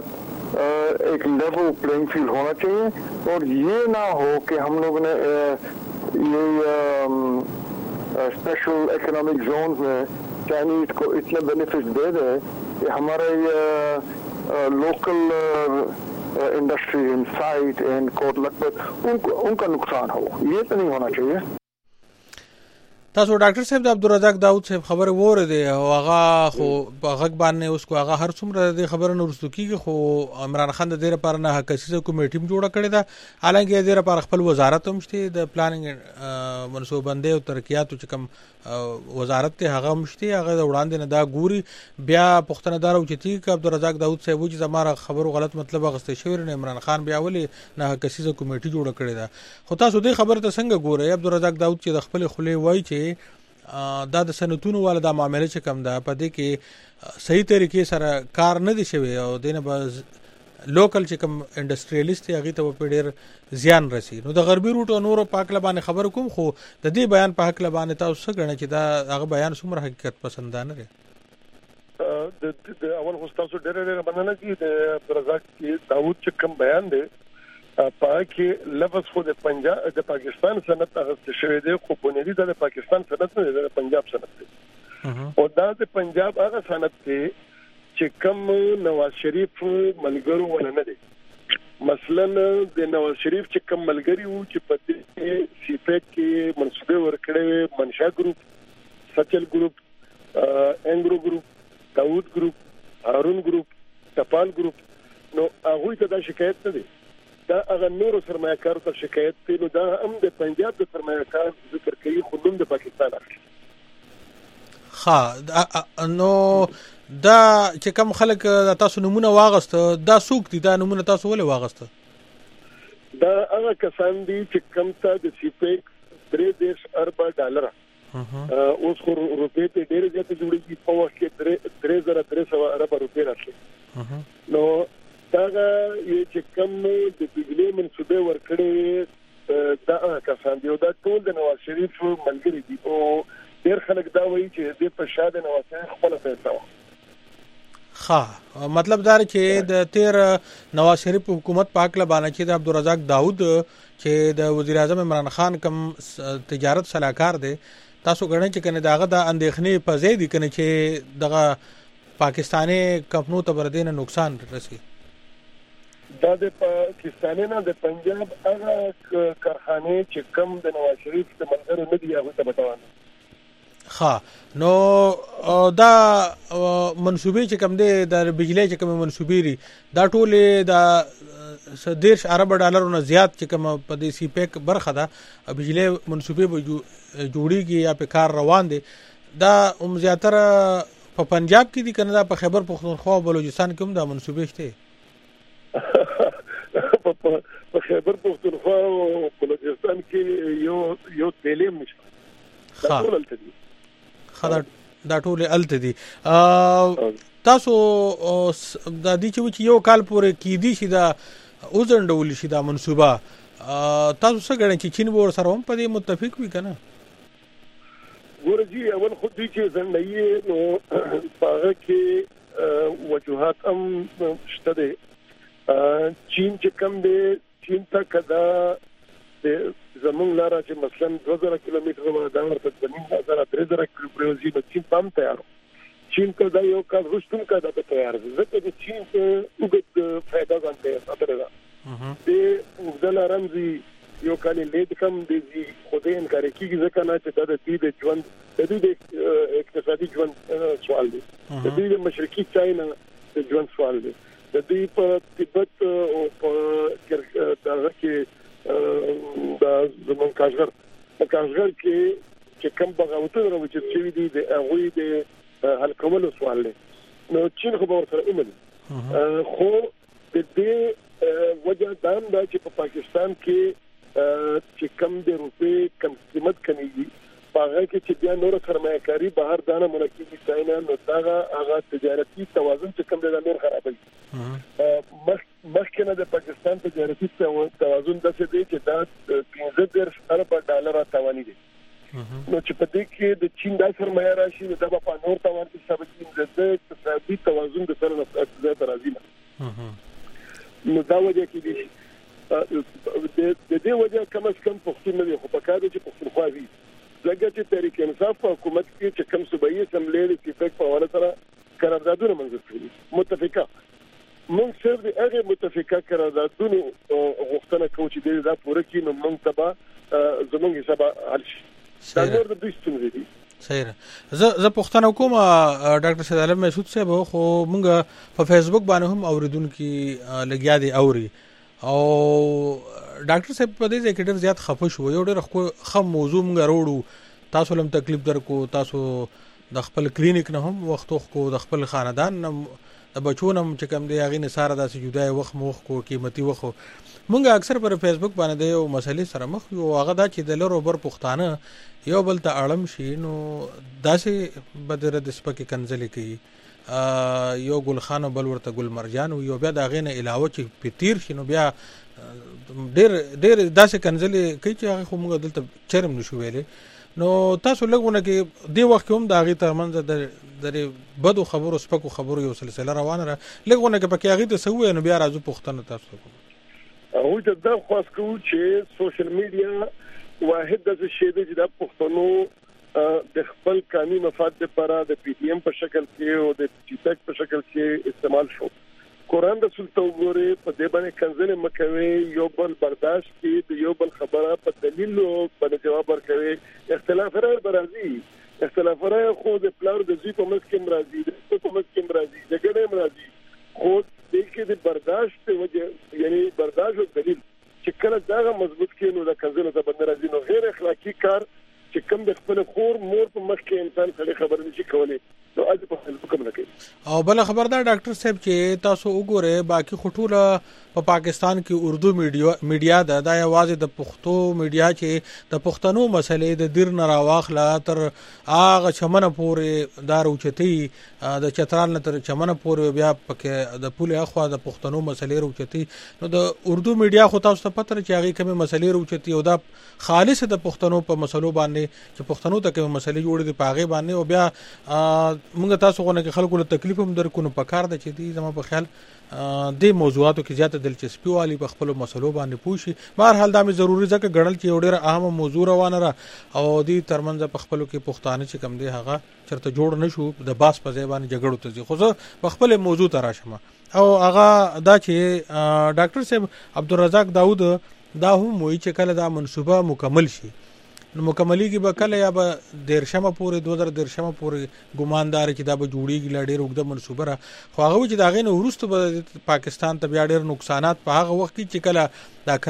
एक लेवल प्लेइंग फील्ड होना चाहिए और ये ना हो कि हम लोगों ने ये स्पेशल इकोनॉमिक जोन में चाइनीज को इतने बेनिफिट दे दे कि हमारे local industry in SITE and Kot Lakhpat उनका नुकसान हो ये तो नहीं होना चाहिए تاسو ډاکټر صاحب د عبدالرزاق داود صاحب خبره وره دی او هغه خو په غږ باندې اوس کو هغه هر څومره د خبره نو رسو کیږي خو عمران خان د دې لپاره نه حقیقي کمیټه جوړه کړې ده حالانکه د دې لپاره خپل وزارت هم شته د پلانینګ منصوبندۍ او ترقیات چې کوم وزارت ته هغه مشته هغه وړاندې نه دا ګوري بیا پښتنه دارو چې عبدالرزاق داود صاحب چې زماره خبرو غلط مطلب غسته شوی نه عمران خان بیا ولي نه حقیقي کمیټه جوړه کړې ده خو تاسو دې خبره ته څنګه ګورئ عبدالرزاق داود چې د خپل خلې وای چې دا د سنتونو ول د معاملې چې کم ده په دې کې صحیح طریقې سره کار نه دي شوی او دینه باز لوکل چې کم انډستریالیست هغه ته په ډېر زیان رسی نو د غربي روټ او نورو پاک لبانه خبر کوم خو د دې بیان په حق لبانه تاسو غواړئ چې دا هغه بیان څومره حقیقت پسندانه لري د اول خو تاسو ډېر مننه چې د عبدالرزاق داود چې کوم بیان دی پاکي لفظ خو د پنجاب د پاکستان سند اغست شوی دی خو بنیادی د پاکستان سند نه دی د پنجاب سند دی او دا د پنجاب هغه سند دی چې کوم نواز شریف ملګرو ولنه دی مثلا د نواز شریف چې کوم ملګری وو چې په دې سیپیک کې منصوبه ورکړې منشا ګروپ سچل ګروپ انګرو ګروپ داود ګروپ هارون ګروپ تپال ګروپ نو هغه ته دا شکایت نه دی دا هغه نور سرمایه‌کارو ته شکایت دی نو دا هم د پنجاب د سرمایه‌کار ذکر کوي خو نوم د پاکستان اخلي نو دا چې کوم خلک تاسو نمونه واغست دا سوق دي دا نمونه تاسو ولې واغست دا هغه کسان دي چې کوم ته د سیپیک $3 ارب اوس خو روپې ته ډېر زیات جوړیږي په وخت کې 3300 ارب روپې راځي نو دا چې کوم د بجلی منصوبه ورکړې دا کسان دی او دا ټول د نواز شریف ملګری دي او ډېر خلک دا وایي چې د په شاده نواز شریف خپل فیصله مطلب دا چې د 13 نواز شریف حکومت پاک لبانه چې د عبدالرزاق داود چې د وزیر اعظم عمران خان کم تجارت صلاحکار دی تاسو غواړئ چې کنه داغه د اندېخنې په ځای دي کنه چې دغه پاکستاني کمپنو ته بردین نقصان رسي دا د پاکستان نه د پنجاب هغه کارخانه چې کم د نواز شریف د منځره نه دی هغه ته بتاوان نو دا منصوبې چې کم دی د بجلی چې کم منصوبې لري دا ټول د $10 ارب نه زیات چې کم په دې سی پیک برخه ده بجلی منصوبې جوړیږي یا په کار روان دي دا زیاتره په پنجاب کې دي کنه په خیبر پختونخوا او بلوچستان کې هم دا منصوبې شته په خیبر پختونخوا او بلوچستان کې یو تلیم نشته دا ټول الته دي دا ټول الته دي تاسو د دې چې یو کال پورې کې دي چې دا اوزندول شي دا منصوبه تاسو څنګه غواړئ چې چین ور سره هم په دې متفق وي کنه ګورځي اول خو دې چې زندګي نو هغه کې وجوهات هم شته دي چین چې کوم دی چین ته کدا د زمون لاره چې مثلا 2000 کیلومتر دا ورته 3000 کیلومتر نو چین پام تیار چین ته دا یو کال رښتون کدا به تیار ځکه چې چین ته وګت فائدہ ځانته خبره ده د رمزي یو کال لید کم دي خوده انکار کیږي ځکه نه چې دا د دې ژوند د دې اقتصادي ژوند سوال دی د دې مشرقي چاینا د ژوند سوال دی د دې په تبت او په دغه کې د زمون کاژغر کې چې کوم بغاوتونه راوچت شوی دي د هغه د حل کولو سوال دی نو چین خو به سره عمل خو د دې وجه دا ده چې په پاکستان کې چې کم د روپې کم قیمت کمیږي هغه کې چې بیا نور سرمایه‌کاري بهر دانه مرکزي چاینا نو دا هغه تجارتي توازن چې کم د نور خرابوي مخکنه د پاکستان تجارتي توازن د څه دی چې دا $15 ارب تاواني دي نو چې په دې کې د چین د سرمایه راشي دا په نور توان کې ثابت دي د اقتصادي توازن د سره نه راځي نو دا وجه کې دي د دې وجه کم از کم پښتون نه خو په کار چې پښتونخوا وي ځکه چې تحریک انصاف په حکومت کې چې کم صوبایي اسمبلی د سیپک په حواله سره قراردادونه منظور کړي متفقه موږ صرف د هغه متفقه قراردادونو غوښتنه کوو چې دا پوره کړي نو موږ تبا زموږ حساب حل شي دا نور د دوی ستونزې دي. صحیح. زه پوښتنه کوم ډاکټر سید عالم مسعود صاحب، خو مونږ په فیسبوک باندې هم اوریدونکو لګیا دي اوري، او ډاکټر صاحب په دې ځای کې ډېر زیات خفه شو. یو ډېر خو موضوع مونږ وروړو، تاسو لم تکلیف درکو، تاسو د خپل کلینیک نه هم وخت کو، د خپل خاندان نه د بچو نه چې کوم دی هغه نه ساره داسې جدای وخت موخ کو قیمتي وخت. مونږ اکثر پر فیسبوک باندې یو مسلې سره مخ یو، هغه دا چې د لرو بر پښتانه یو بل ته اړم شي، نو داسې بدره د سپکه کنځلې کوي، یو ګل خان بل ورته ګل مرجان، یو بیا دا غینه علاوه چې پتیر شي، نو بیا ډېر داسې کنځلې کوي چې هغه خو موږ دلته چرم نشو ویلې. نو تاسو لګونه کې دی وخت هم دا غي ترمنځ د بدو خبرو سپکو خبرو یو سلسله روانه را لګونه کې پکې هغه ته سوې، نو بیا راځو پښتنه تاسو کوم او دا خاص کوو چې سوشل میډیا واحد د شی دی چې د پښتنو د خپل قانوني مفاد لپاره د پی ټی ایم په شکل کې او د ټی ټک په شکل کې استعمال شو. قرآن رسول ته وګوره، په دې باندې کنځلې مکوي، یو بل برداشت کې د یو بل خبره په دلیل او په جواب ورکوي. اختلاف راځي برازي، اختلاف راځي خو د پلان د زی په مس کې مرضی، د په مس کې مرضی، د ګډه مرضی، خو د کې د برداشت وجه یعنی برداشت او دلیل چې کله دا مضبوط کینو د کنځلو ته باندې راځي، نو غیر اخلاقی کار چې کوم د خپل خور مور په مخ کې انسان سره خبر نشي کولای، نو اځ په حکم نه کوي. او بل خبردار ډاکټر صاحب چې تاسو وګوره باقي خټوله په پاکستان کې اردو میډیا د یوازې د پښتو میډیا چې د پښتنو مسلې د دیر نه راواخله تر هغه چمنه پورې دار اوچتي، د چترال نه تر چمنه پورې بیا پکې د پوله اخوا د پښتنو مسلې روچتي. نو د اردو میډیا خو تاسو ته پته چې هغه کومه مسلې روچتي او دا خالص د پښتنو په مسلو باندې چې پښتنو ته کومه مسلې جوړې دي پاغه باندې، او بیا موږ تاسو غوښنه کې خلکو له تکلیف هم درکو، نو پکار د چې دي زما په خیال د موضوعاتو کې زیاته دلچسپي والی په خپل مسلو باندې پوښي. بهر حال دا مې ضروری ځکه ګڼل چې یو ډېر اهم موضوع روانه را او د ترمنځ په خپل کې پښتانه چې کم دی هغه چرته جوړ نشو د باس په ځای باندې جګړو ته ځي. خو زه په خپل موضوع ته راشم او هغه دا چې ډاکټر صاحب عبدالرزاق داود دا هم وایي چې کله دا منصوبه مکمل شي، نو مکملي کې به کله یا به 13 پورې 2013 پورې ګماندار چې دا به جوړیږي لا ډېر وګړه منصوبه را، خو هغه چې دا غینه ورستو به پاکستان ته بیا ډېر نقصانات په هغه وخت کې چې کله دا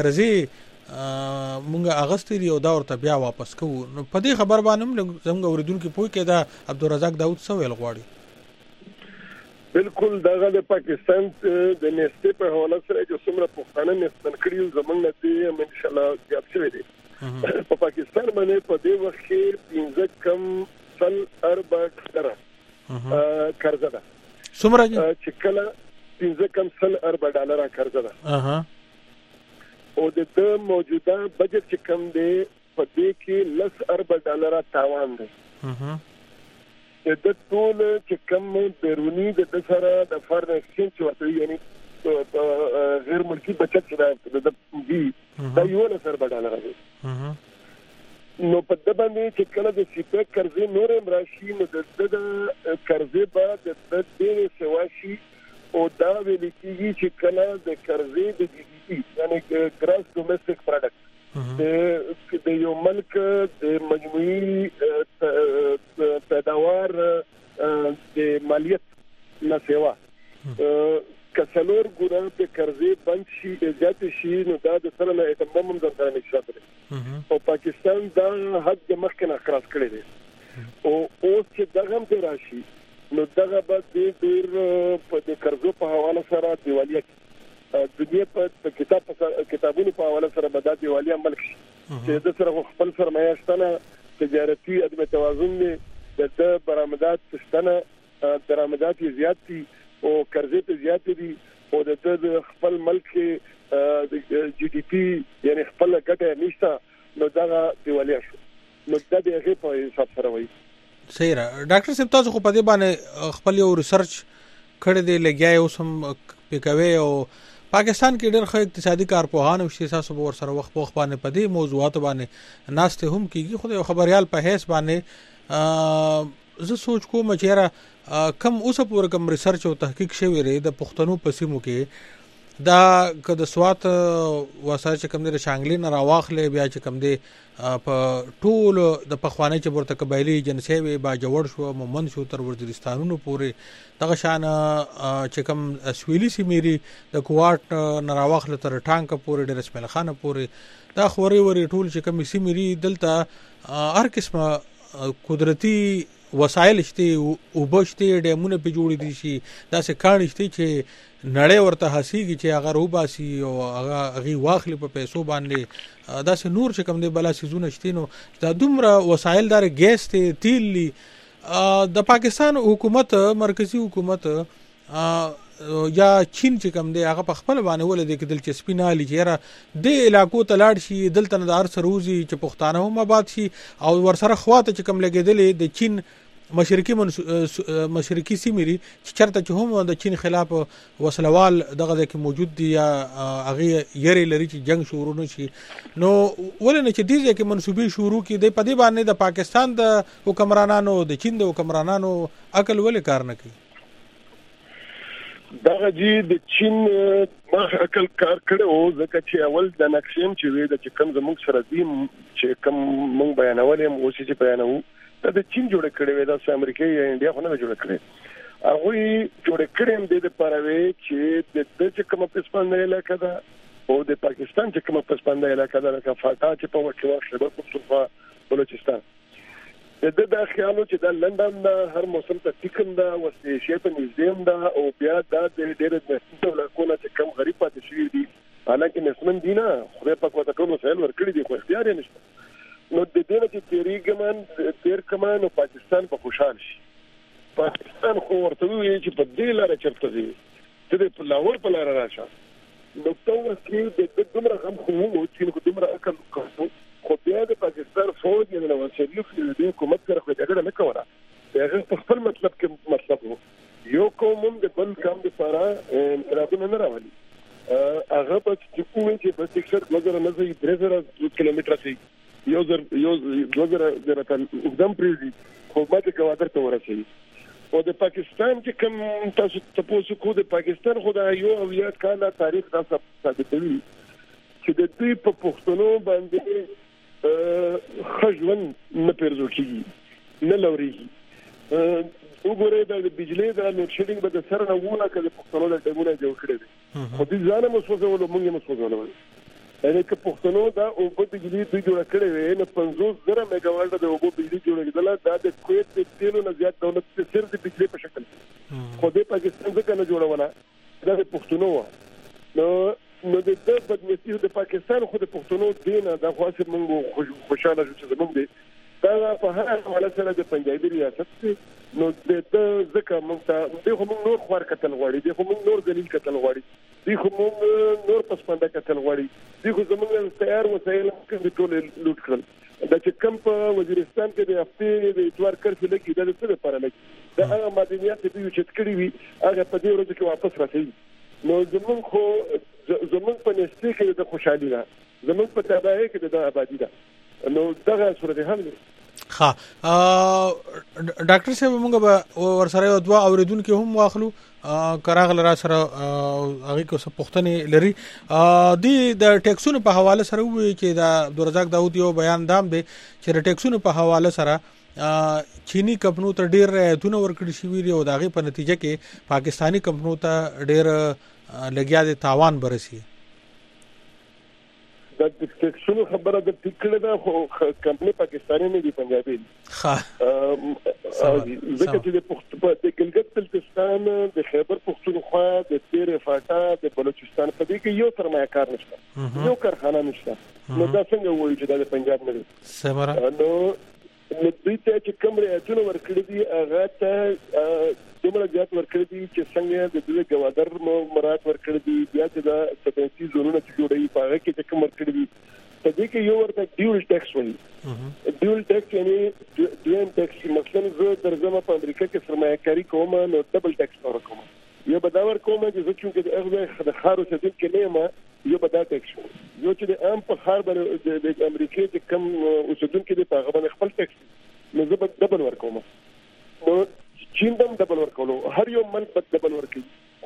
قرضې مونږه اغستې دی او دا ورته بیا واپس کوو. نو په دې خبر باندې زموږ اوریدونکو پوي کې دا عبدالرزاق داود څه ویل غواړي. بالکل دغه د پاکستان د نېستې په حواله سره چې څومره پښتانه نېستن کړیو زمونږ نه دي ان شاء الله زیات شوی دی. په پاکستان باندې په دې وخت کې 15 کم سل اربع ډالر قرضه ده. څومره چې کله 15 کم سل اربع ډالر قرضه ده او د موجوده بجټ چې کم دی په دې کې 10 اربع ډالر تاوان دی. د ټول چې کم بیرونی د سره د فارن ایکسچینج ورته یعنی غیر ملکی بچت چې د بي دا یو له سر ډالر دی. نو په د باندې چې کله د سی پی قرضې نورم راشي، نو د قرضې بعد د دې سواشي او دا ویل کېږي چې کله د قرضې د جی ډي پی یعنی ګراس ډومېسټک پروډکټ د یو ملک د مجموعي پیداوار د مالیت نه سیوا کڅلور ګورا په قرضې بند شي زیات شي، نو دا د سره نه اتمام هم ځان نشي راځي او پاکستان دا حد د مخکنه خلاص کړی دی او اوس چې دغه هم راشي، نو دغه به د ډیر په د قرضو په حواله سره دیوالیت دنیا په کتابونو په حواله سره به د دیوالیا ملک شي چې د سره خپل سرمایه شتنه تجارتي عدم توازن د برآمدات شتنه درآمدات زیات دي او قرضې په زیات دي او د خپل ملک جی ډي پی یعنی خپل ګټه نشته، نو دا دیوالیا شو. نو دا د هغه په حساب سره وایي. صحیح را ډاکټر صاحب تاسو خو په دې باندې خپل یو ریسرچ کړی دی لګیای اوس هم پکوي او پاکستان کې ډېر ښه اقتصادي کارپوهان او تاسو به ورسره وخت په وخت باندې په دې موضوعات باندې ناشته هم کیږي. خو یو خبريال په هیڅ باندې زه سوچ کوم چې را کم اوسه پورې کم ریسرچ او تحقیق شوی ری د پښتنو په سیمو کې دا که د سوات وسایل چې کوم د شانګلي نه راواخلې بیا چې کوم دی په ټول د پخوانی چې ورته قبایلی جنسي وي با جوړ شو مومن شو تر وزیرستانونو پورې دغه شان چې کوم سویلي سیميري د کوارټ نه راواخلې تر ټانک پورې د رسمل خان پورې دا خوري وري ټول چې کوم سیميري دلته هر قسمه قدرتي وسایل شته او بشته ډیمونه په جوړې دي شي دا څه کار شته چې نړۍ ورته حسيږي چې هغه روباسي او هغه واخلي په پیسو باندې دا څه نور چې کوم دی بلا سيزونه شته نو دا دومره وسایل دار ګیس ته تیل د پاکستان حکومت مرکزی حکومت یا چین چې کوم دی هغه په خپل باندې ولې د دلچسپي نه لري چې د علاقو تلاړ شي دلته د ارس روزي چې پښتانه هم آباد شي او ورسره خواته چې کوم لګیدلې د چین مشرقي سیمري چې چرته چې هم د چین خلاف وسلوال دغه کې موجود دي یا هغه یری لري چې جنگ شروع نشي نو ولنه چې دې کې منسوبي شروع کی د پدی باندې د پاکستان د حکمرانانو د چین د حکمرانانو عقل ولې کار نه کوي دغه جی د چین ما عقل کار کړو ځکه چې اول د نقشیم چې وې د کم زموږ سره دي چې کم موږ بیانولې مو چې بیانو د چین جوړ کړی وې د امریکا یا انډیا خو نه جوړ کړی هغه جوړ کړم د لپاره چې د کوم پسپانده علاقه ده او د پاکستان چې کوم پسپانده علاقه ده لکه فاټا چې په وخت کې خیبر پختونخوا بلوچستان د خیالو چې د لندن د هر موسم ته ټیکم دا وسې شی په نږدې ده او بیا د ډېر د ټولکونه چې کم غریب پاتې شي دي حالانکه نسمن دي نه خو په کومه ټول مسایل ورکړي دي خو اختیار یې نشته نو د دې نه چې تیر کمان او پاکستان په خوشاله شي پاکستان خو ورته وی چې په دې لاره چرته دي چې په لاهور په لاره راشه نو څنګه چې د دومره هم خو چې دومره عقل خو بیا د پاکستان فوج یې نو شریف دې حکومت سره خو دغه نه کوله هغه په خپل مطلب کې مطلب یو کوم د بل کام لپاره انقلابونه نه راولي هغه په چې په سیکشن 2009 کیلومتر سي یو زر قدم پریزي خو باندې کوادر ته ورسېږي او د پاکستان چې کوم تاسو کو د پاکستان خدای یو او یا کاله تاریخ دا ثابتوي چې د دې په پښتنو باندې خجون نه پرځو کیږي نه لوريږي وګوره د بجلی د لوډ شیډینګ به د سره نه وونه کله پښتنو د ټیمونه جوړ کړی دي خو دې ځانه مسوځول موږ مسوځول یعنی که پښتنو دا او په بجلی دوی جوړ کړی وي نه 500,000 میگاواټ د اوبو بجلی جوړ کړل دا د کویت د تیلو نه زیات دولت څخه صرف د بجلی په شکل خو د پاکستان څخه نه جوړونه دا د پښتنو نو د بدمستي د پاکستان خو د پښتنو دینه د خاصه موږ خوشاله شو چې زموږ دی دا په هر حواله سره د پنجابي ریاست نو د ځکه موږ ته د کوم نور خور کتل غواړي د کوم نور دلیل کتل غواړي د کوم نور پسپنده کتل غواړي د کوم زموږ تیار وسایل کې ټول لوټ کړل د چې کم په وزیرستان کې د هفته د اتوار کرفیو لګي د څه لپاره لګي د هغه مدنیات چې چې کړی وي هغه په دې ورځ کې واپس راځي نو زموږ په نسبت کې د خوشحالي ده زموږ په تابعه کې د آبادی ده نو دغه صورتحال دی ها ډاکټر صاحب موږ به ورسره یو دوا اوریدونکو هم واخلو کراغل را سره هغه کو څه پښتنې لري د ټیکسونو په حواله سره وی چې د عبدالرزاق داود یو بیان دام دی چې د ټیکسونو په حواله سره چینی کمپنو ته ډیر رعایتونه ورکړي شوی دی او دغه په نتیجه کې پاکستانی کمپنو ته ډیر لګیا دي تاوان برسي د ټیکسونو خبره د ټیکړه ده خو کمپنی پاکستاني نه دي پنجابي ها ځکه چې د ګلګت بلتستان د خیبر پختونخوا د تیر فاټا د بلوچستان په دې کې یو سرمایه کار نشته یو کارخانه نشته نو دا څنګه وایي چې د پنجاب نه دي سمره نو دوی ته چې کوم رعایتونه ورکړي دي هغه ته دومره زیات ورکړي دي چې څنګه د دې گوادر مراد ورکړي دي بیا چې دا سپېسي زونونه چې جوړي په هغه کې چې کوم ورکړي دي په دې کې یو ورته ډیول ټیکس وایي ډیول ټیکس یعنی دویم ټیکس مثلا زه درځم په امریکا کې سرمایه‌کاري کوم نو ډبل ټیکس ورکوم یو به دا ورکوم چې څنګه د هغه د خارو څخه کې نه ما یو به دا ټیکس یو چې د ام په خار باندې د امریکا چې کم اوسیدونکو د هغه باندې خپل ټیکس نو زه به ډبل ورکوم نو چین دم ډبل ورکولو هر یو ملک په ډبل ورکوي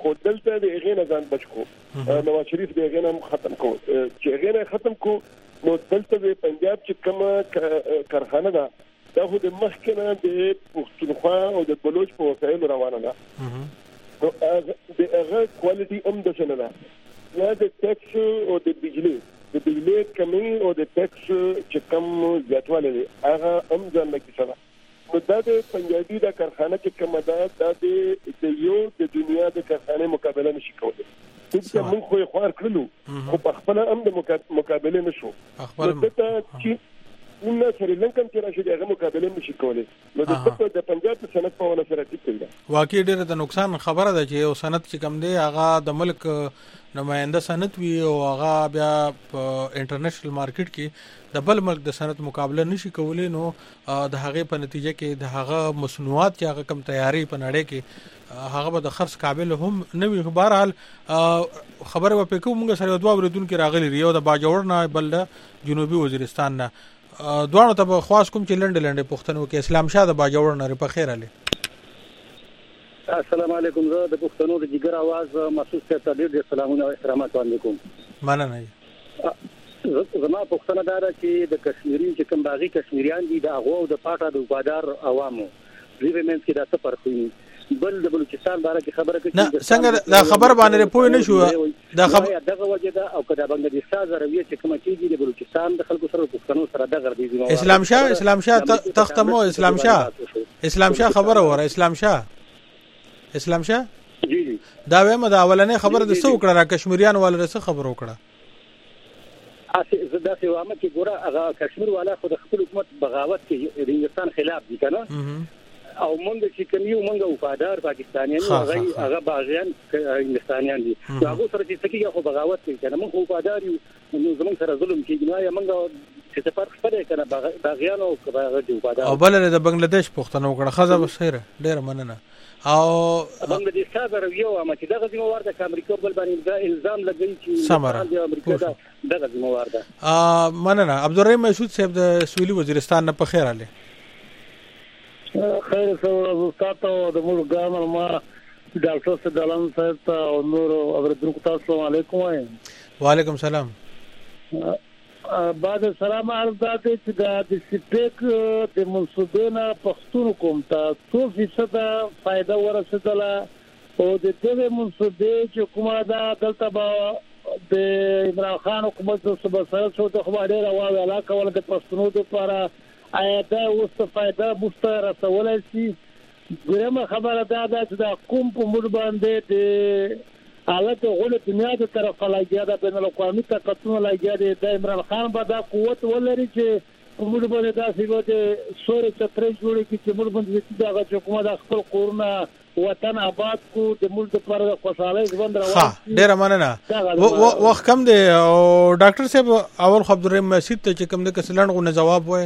خو دلته د هغې نه ځان بچ کو نواز شریف د هغې نه ختم کو چې هغې نه ختم کو نو دلته د پنجاب چې کومه کارخانه ده دا خو د مخکنه د پښتونخوا او د بلوچ په وسایلو روانه ده نو د هغه کوالټي هم د څه نه ده یا د ټیکس او د بجلی کمی او د ټیکس چې کم زیاتوالی دی هغه هم ځان لکه څه ده نو دا د پنجابي د کارخانه چې کومه ده دا د یو د دنیا د کارخانې مقابله نشي کولی چې موږ خو یې خوار کړلو خو په خپله هم د مقابلې نه شو نو دلته چې نه سریلانکا چې راشي هغه مقابله نشي کولی نو د پنجاب د صنعت په ونه سره ټیک دی واقعي ډېره د نقصان خبره ده چې یو صنعت چې کم دی هغه د ملک نماینده صنعت وي او هغه بیا په انټرنیشنل مارکیټ کې د بل ملک د صنعت مقابله نشي کولی نو د هغې په نتیجه کې د هغه مصنوعات چې هغه کم تیاری په نړۍ کې هغه به د خرڅ قابل هم نه وي بهرحال خبره به پکې موږ سره دوه اوریدونکو راغلي یو د باجوړ نه بل د جنوبي وزیرستان نه دوه ته خاص کوم چې لنډ پښتنو کې اسلام شاه د باجوړ نه په خیر علي السلام علیکم زه د پښتنو د جګر आवाज محسوس ته ډېر سلامونه او احترامات وړاندې کوم مننه زما پښتنه دا ده چې د کشمیری چې کوم باغی کشمیریان دي د هغه او د پاټا د وفادار عوامو ریومنس کې دا څه فرق وي بل د بلوچستان باره کې خبره کوي نه څنګه دا خبر باندې پوه نه شو دا خبر دغه وجه ده او کدا بنگلاديش رویه چې کوم کېږي د بلوچستان د خلکو سره پښتنو سره دغه دی اسلام شاه تختمو اسلام شاه خبره وره اسلام شاه جی دا وایم دا اولنې خبره د څو کړه را کشمیریان ولر څه خبر وکړه دا څه وامه چې ګوره هغه کشمیر والا خو د خپل حکومت بغاوت کې د هندستان خلاف دي کنه او مونږ چې کوم یو مونږ وفادار پاکستانیان هغه باغیان هندستانیان دي هغه سره چې څنګه خو بغاوت کوي کنه مونږ وفادار یو نو زموږ سره ظلم کوي نو یا مونږ چې څه فرق پرې کنه باغیان او وفادار او بل د بنگلاديش پښتنو کړه خزه بصیره ډېر مننه او بنگلاديش سره یو ما چې دغه ذمہ وار د امریکا بل باندې دا الزام لګوي چې د امریکا دغه ذمہ وار ده مننه عبدالرحیم مسعود صاحب د سویلي وزیرستان نه په خیر علي خیر سره تاسو د موږ ګامل ما ډاکټر سدالان صاحب او نور اوریدونکو ته السلام علیکم وعلیکم السلام بعد سلام عرض ده چې د سپیک د منصوبینه پښتون کوم ته 2% فائدہ ورسېدله او د دې منصوبې چې کومه ده دلته به د عمران خان حکومت سره سره د خبرې راوړل علاقه ول د پښتنو لپاره آیا دا اوس فائدہ مستر رسولای شي ګرمه خبره ده چې د کوم په مور باندې د حالت غول دنیا د طرف لګیا ده بین الاقوامي طاقتونو لګیا دي د عمران خان به دا قوت ولري چې په موږ باندې داسې وته سوري چترې جوړې کی چې موږ باندې دا حکومت د خپل کورونه وطن آباد کو د ملک پر خوشاله ژوند راوړي ډیر مننه وخت کم دی او ډاکټر صاحب اول عبدالرحیم مسعود ته چې کوم د کسلند غو جواب وای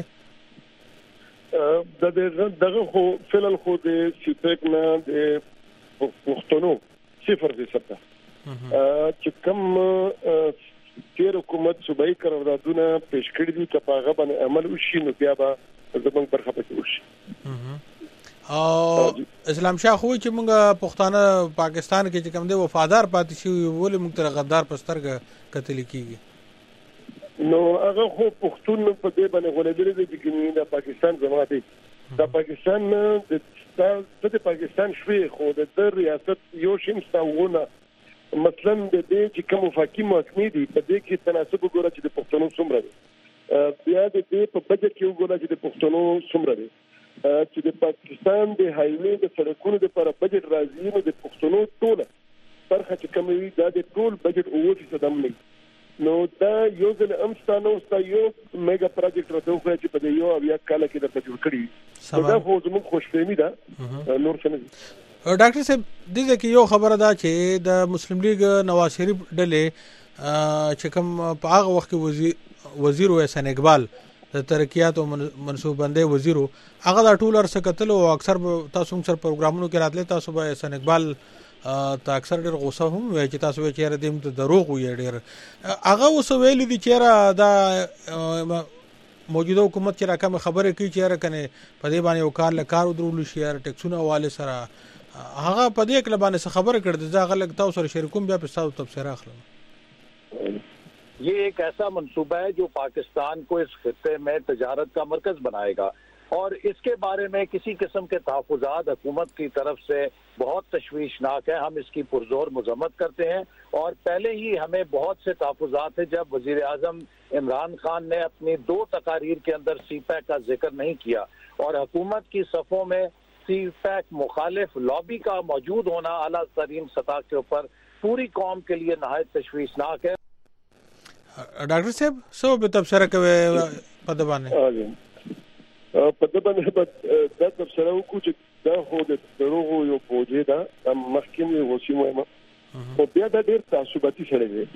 دغه خو فعلا خو د سپیک نه د پښتنو 0% چې کوم تیر حکومت صوبایي قراردادونه پیش کړی دي چې په هغه باندې عمل وشي نو بیا به زموږ برخه پکې وشي او اسلام شاه خو چې موږ پښتانه پاکستان کې چې کوم دی وفادار پاتې شي ولې موږ تر غدار پسترګه قتل کیږي نو هغه خو پښتون په دې باندې غوړېدل دي چې د پاکستان جماعتي د پاکستان د پاکستان شوي خو د ریاست یو شمستاونه مثلا د دې چې کوم فاکي محکمې دي په دې کې تناسب وګوره چې د پښتنو څومره دي بیا د دې په بجټ کې وګوره چې د پښتنو څومره دي چې د پاکستان د هایوې د سړکونو لپاره بجټ راځي نو د پښتنو ټول برخه چې کوم وي دا د ټول بجټ 0% هم نه نو دا یو ځل امستانو ستا یو میگا پروجیکټ راته وکړي چې په دې یو بیا کال کې د جوړ کړی دا خو زموږ خوشفهمي ده نور څه نه ډاکټر صاحب دغه کې یو خبره ده چې د مسلم لیگ نواز شریف ډلې چې کوم په هغه وخت کې وزیر احسان اقبال د ترقیات او منصوبندۍ وزیر هغه د ټول ارسه کتل او اکثر تاسو سره پروګرامونو کې راتله تاسو به احسان اقبال تا اکثر ډېر غوسه هم وای چې تاسو چې را دیم ته دروغ وي ډېر هغه اوس ویل دي چې دا موجوده حکومت چې راکمه خبره کوي چې را کنه په دې باندې وکړ لکار درول شي ټیکسونه والے سره هغه په دې کې باندې خبره کړې ځا غلط تاسو سره شریکوم بیا په تاسو تفسیر اخلم. ये एक ऐसा मंसूबा है जो पाकिस्तान को इस खित्ते में तजारत का मरकज बनाएगा और इसके बारे में किसी किस्म के तहफ़्फ़ुज़ात हुकूमत की तरफ से बहुत तशवीशनाक है. हम इसकी पुरजोर मजम्मत करते हैं और पहले ही हमें बहुत से तहफ़्फ़ुज़ात थे जब वज़ीर आज़म इमरान खान ने अपनी 2 तकारीर के अंदर CPEC का जिक्र नहीं किया और हुकूमत की सफ़ों में CPEC मुखालिफ लॉबी का मौजूद होना आला तरीन सतह के ऊपर पूरी कौम के लिए नहायत तशवीशनाक है. डॉक्टर साहब सो به تبصره کوي په د باندې په د باندې دا تبصره وکړو چې دا هو د دروغو یو پروژه ده محکمې وسیمه او بیا دا ډېر تعصباتي سره دی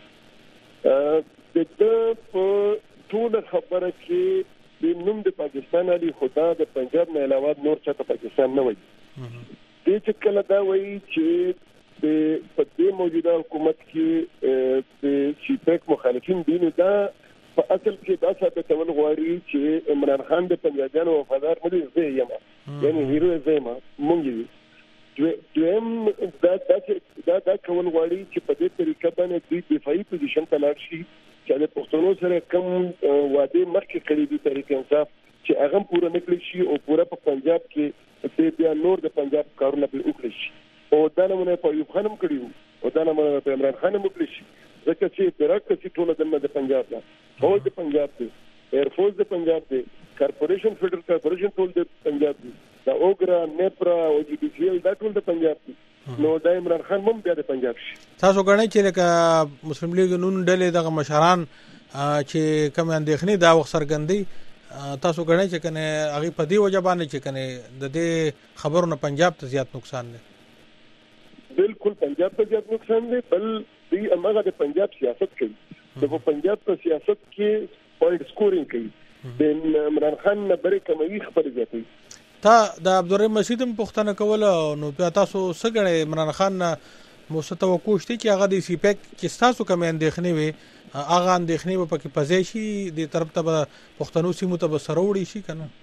د په ټول خبره کې د نوم د پاکستان علي خدا د پنجاب نه علاوه نور څه پاکستان نه وایي. دې چې کله دا وایي چې په دې موجوده حکومت کې د CPEC مخالفین دي نو دا په اصل کې دا ثابتول غواړي چې عمران خان د پنجابیانو وفادار نه دی زه یم یعنی هیرو زه ما مونږ دویم دا کول غواړي چې په دې طریقه باندې دوی دفاعي پوزیشن ته لاړ شي چې د پښتنو سره کوم وعده مخکې کړی دي تحریک انصاف چې هغه پوره نکړي شي او پوره په پنجاب کې د بیا نور د پنجاب کارونه به وکړي شي او دا نمونه په یوب خانم کړیو او دا نمونه په عمران خان وکړي شي ځکه چې درکه چې ټول د پنجاب ده فوج د پنجاب دی ایر فورس د پنجاب دی کارپوریشن فدرل کارپوریشن ټول د پنجاب دی دا اوګرا نیپرا او GDCL دا ټول د پنجاب دی نو دا عمران خان هم بیا د پنجاب شي. تاسو غواړئ چې لکه مسلم لیگ نون ډلې دغه مشران چې کوم اندېښنې دا وخت سرګندۍ تاسو غواړئ چې کنه هغه په دې وجه باندې چې کنه د دې خبرونه پنجاب ته زیات نقصان نه بالکل پنجاب ته زیات نقصان دی بل دی امغه د پنجاب سیاست کوي د پنجاب په سیاست کې پوینټ سکورینګ کوي د عمران خان نه بری کموي خبر زیاتوي. تا د عبدالرحیم مسیدم پښتنه کوله نو بیا تاسو څنګه عمران خان مو څه توقع شته چې هغه د CPEC چې تاسو کوم اندېښنې وي هغه اندېښنې په کې پځې شي د طرف ته پښتنو سیمو ته سروړي شي کنه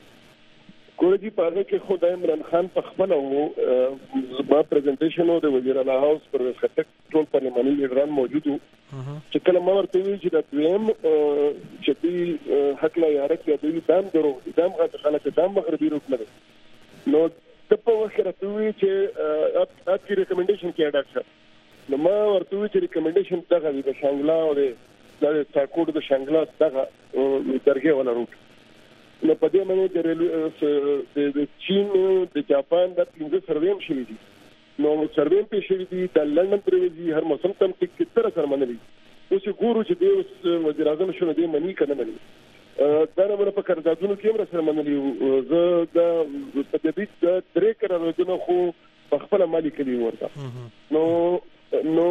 ګورځي پاره کې خدای عمران خان په خپل او زما پریزنټیشن او د وزیر اعلی هاوس پر خطک ټول پارلماني لیډران موجود وو چې کله ما ورته وی چې د دویم چې دی حق لا یاره کې دوی دام درو دام غته خلک دام مغربي روکله نو د په وخت راته وی چې اپ ریکمنډیشن کې ډاکټر نو ما ورته وی چې ریکمنډیشن دغه د شانګلا او د تاکوډ د شانګلا دغه درګه ولا روټ نو په دې باندې د چین د جاپان د 15 سرویم شوي دي نو سرویم په شوي دي د لندن پرويزي هر موسم تم کې تر سره منلي اوس ګورو چې د وزیر اعظم شنو دی منی کنه مني دا نه په قراردادونو کې هم سره منلي زه د تدبیر د درې قراردادونو خو په خپل مالي کړی ورته نو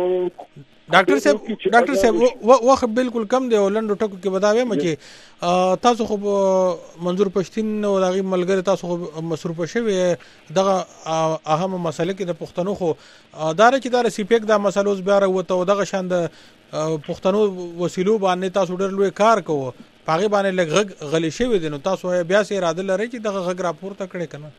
ډاکټر صاحب وخت بالکل کم دی ولندو ټکو کې بداوي مچې تاسو خو منظور پښتين او دغه ملګری تاسو خو مصروف شوی دغه اهم مسله کې د پښتنو خو دار چې دار CPEC دا مسلوز بیا راوته او دغه شان د پښتنو وسیلو باندې تاسو ډېر لوی کار کوو پاغي باندې لګ غلی شوی دي نو تاسو بیا سي اراده لرئ چې دغه غږ راپورته کړئ کنه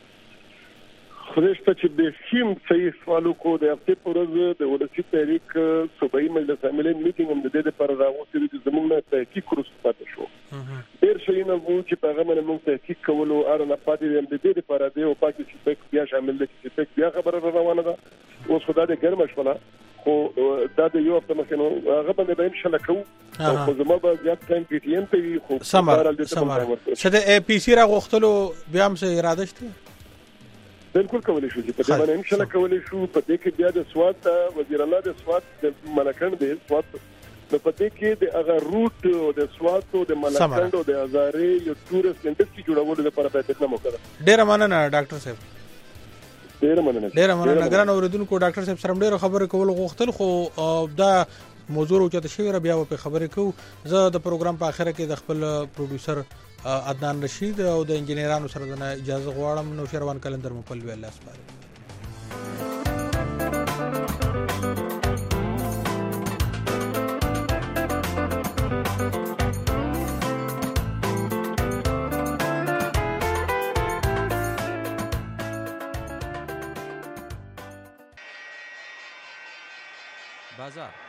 خدشته چې د سیم صحیح سوالو کو د هفته پرځ د ولسی تحریک صوبایي مجلس عاملین میټینګ هم د دې لپاره راوستل چې زموږ نه تحقیق وروسته شو ډېر شي نه وو چې په هغه باندې موږ تحقیق کولو ارنه پاتې هم د دې لپاره دی او پاکستان بیا شامل دي چې بیا خبره روانه ده اوس خدای دې ګرم شوله خو دا د یو هفته مخکې نو هغه باندې به ان شاء الله کوو خو زما به زیات ټایم PTN ته وي خو سمار چې د APC را غوښتلو بیا هم څه اراده شته بالکل کولای شو چې په دې باندې ان شاء الله کولای شو په دې کې بیا د سواد وزیر الله د سواد د ملکند د سواد په دې کې د هغه روټ او د سواد او د ملکند او د هزارې یو ټورست انډستری جوړولو لپاره په دې موقع ډیر مننه ډاکټر صاحب ډیر مننه ګران اوریدونکو ډاکټر صاحب سره ډیر خبرې کول غوښتل خو دا موضوع او چې شوی بیا په خبرې کوو زه د پروګرام په اخره کې د خپل پروډوسر عدنان رشید او د انجینرانو سره د اجازه غواړم نو شروان کلندر مپلوي الله سپاره غزه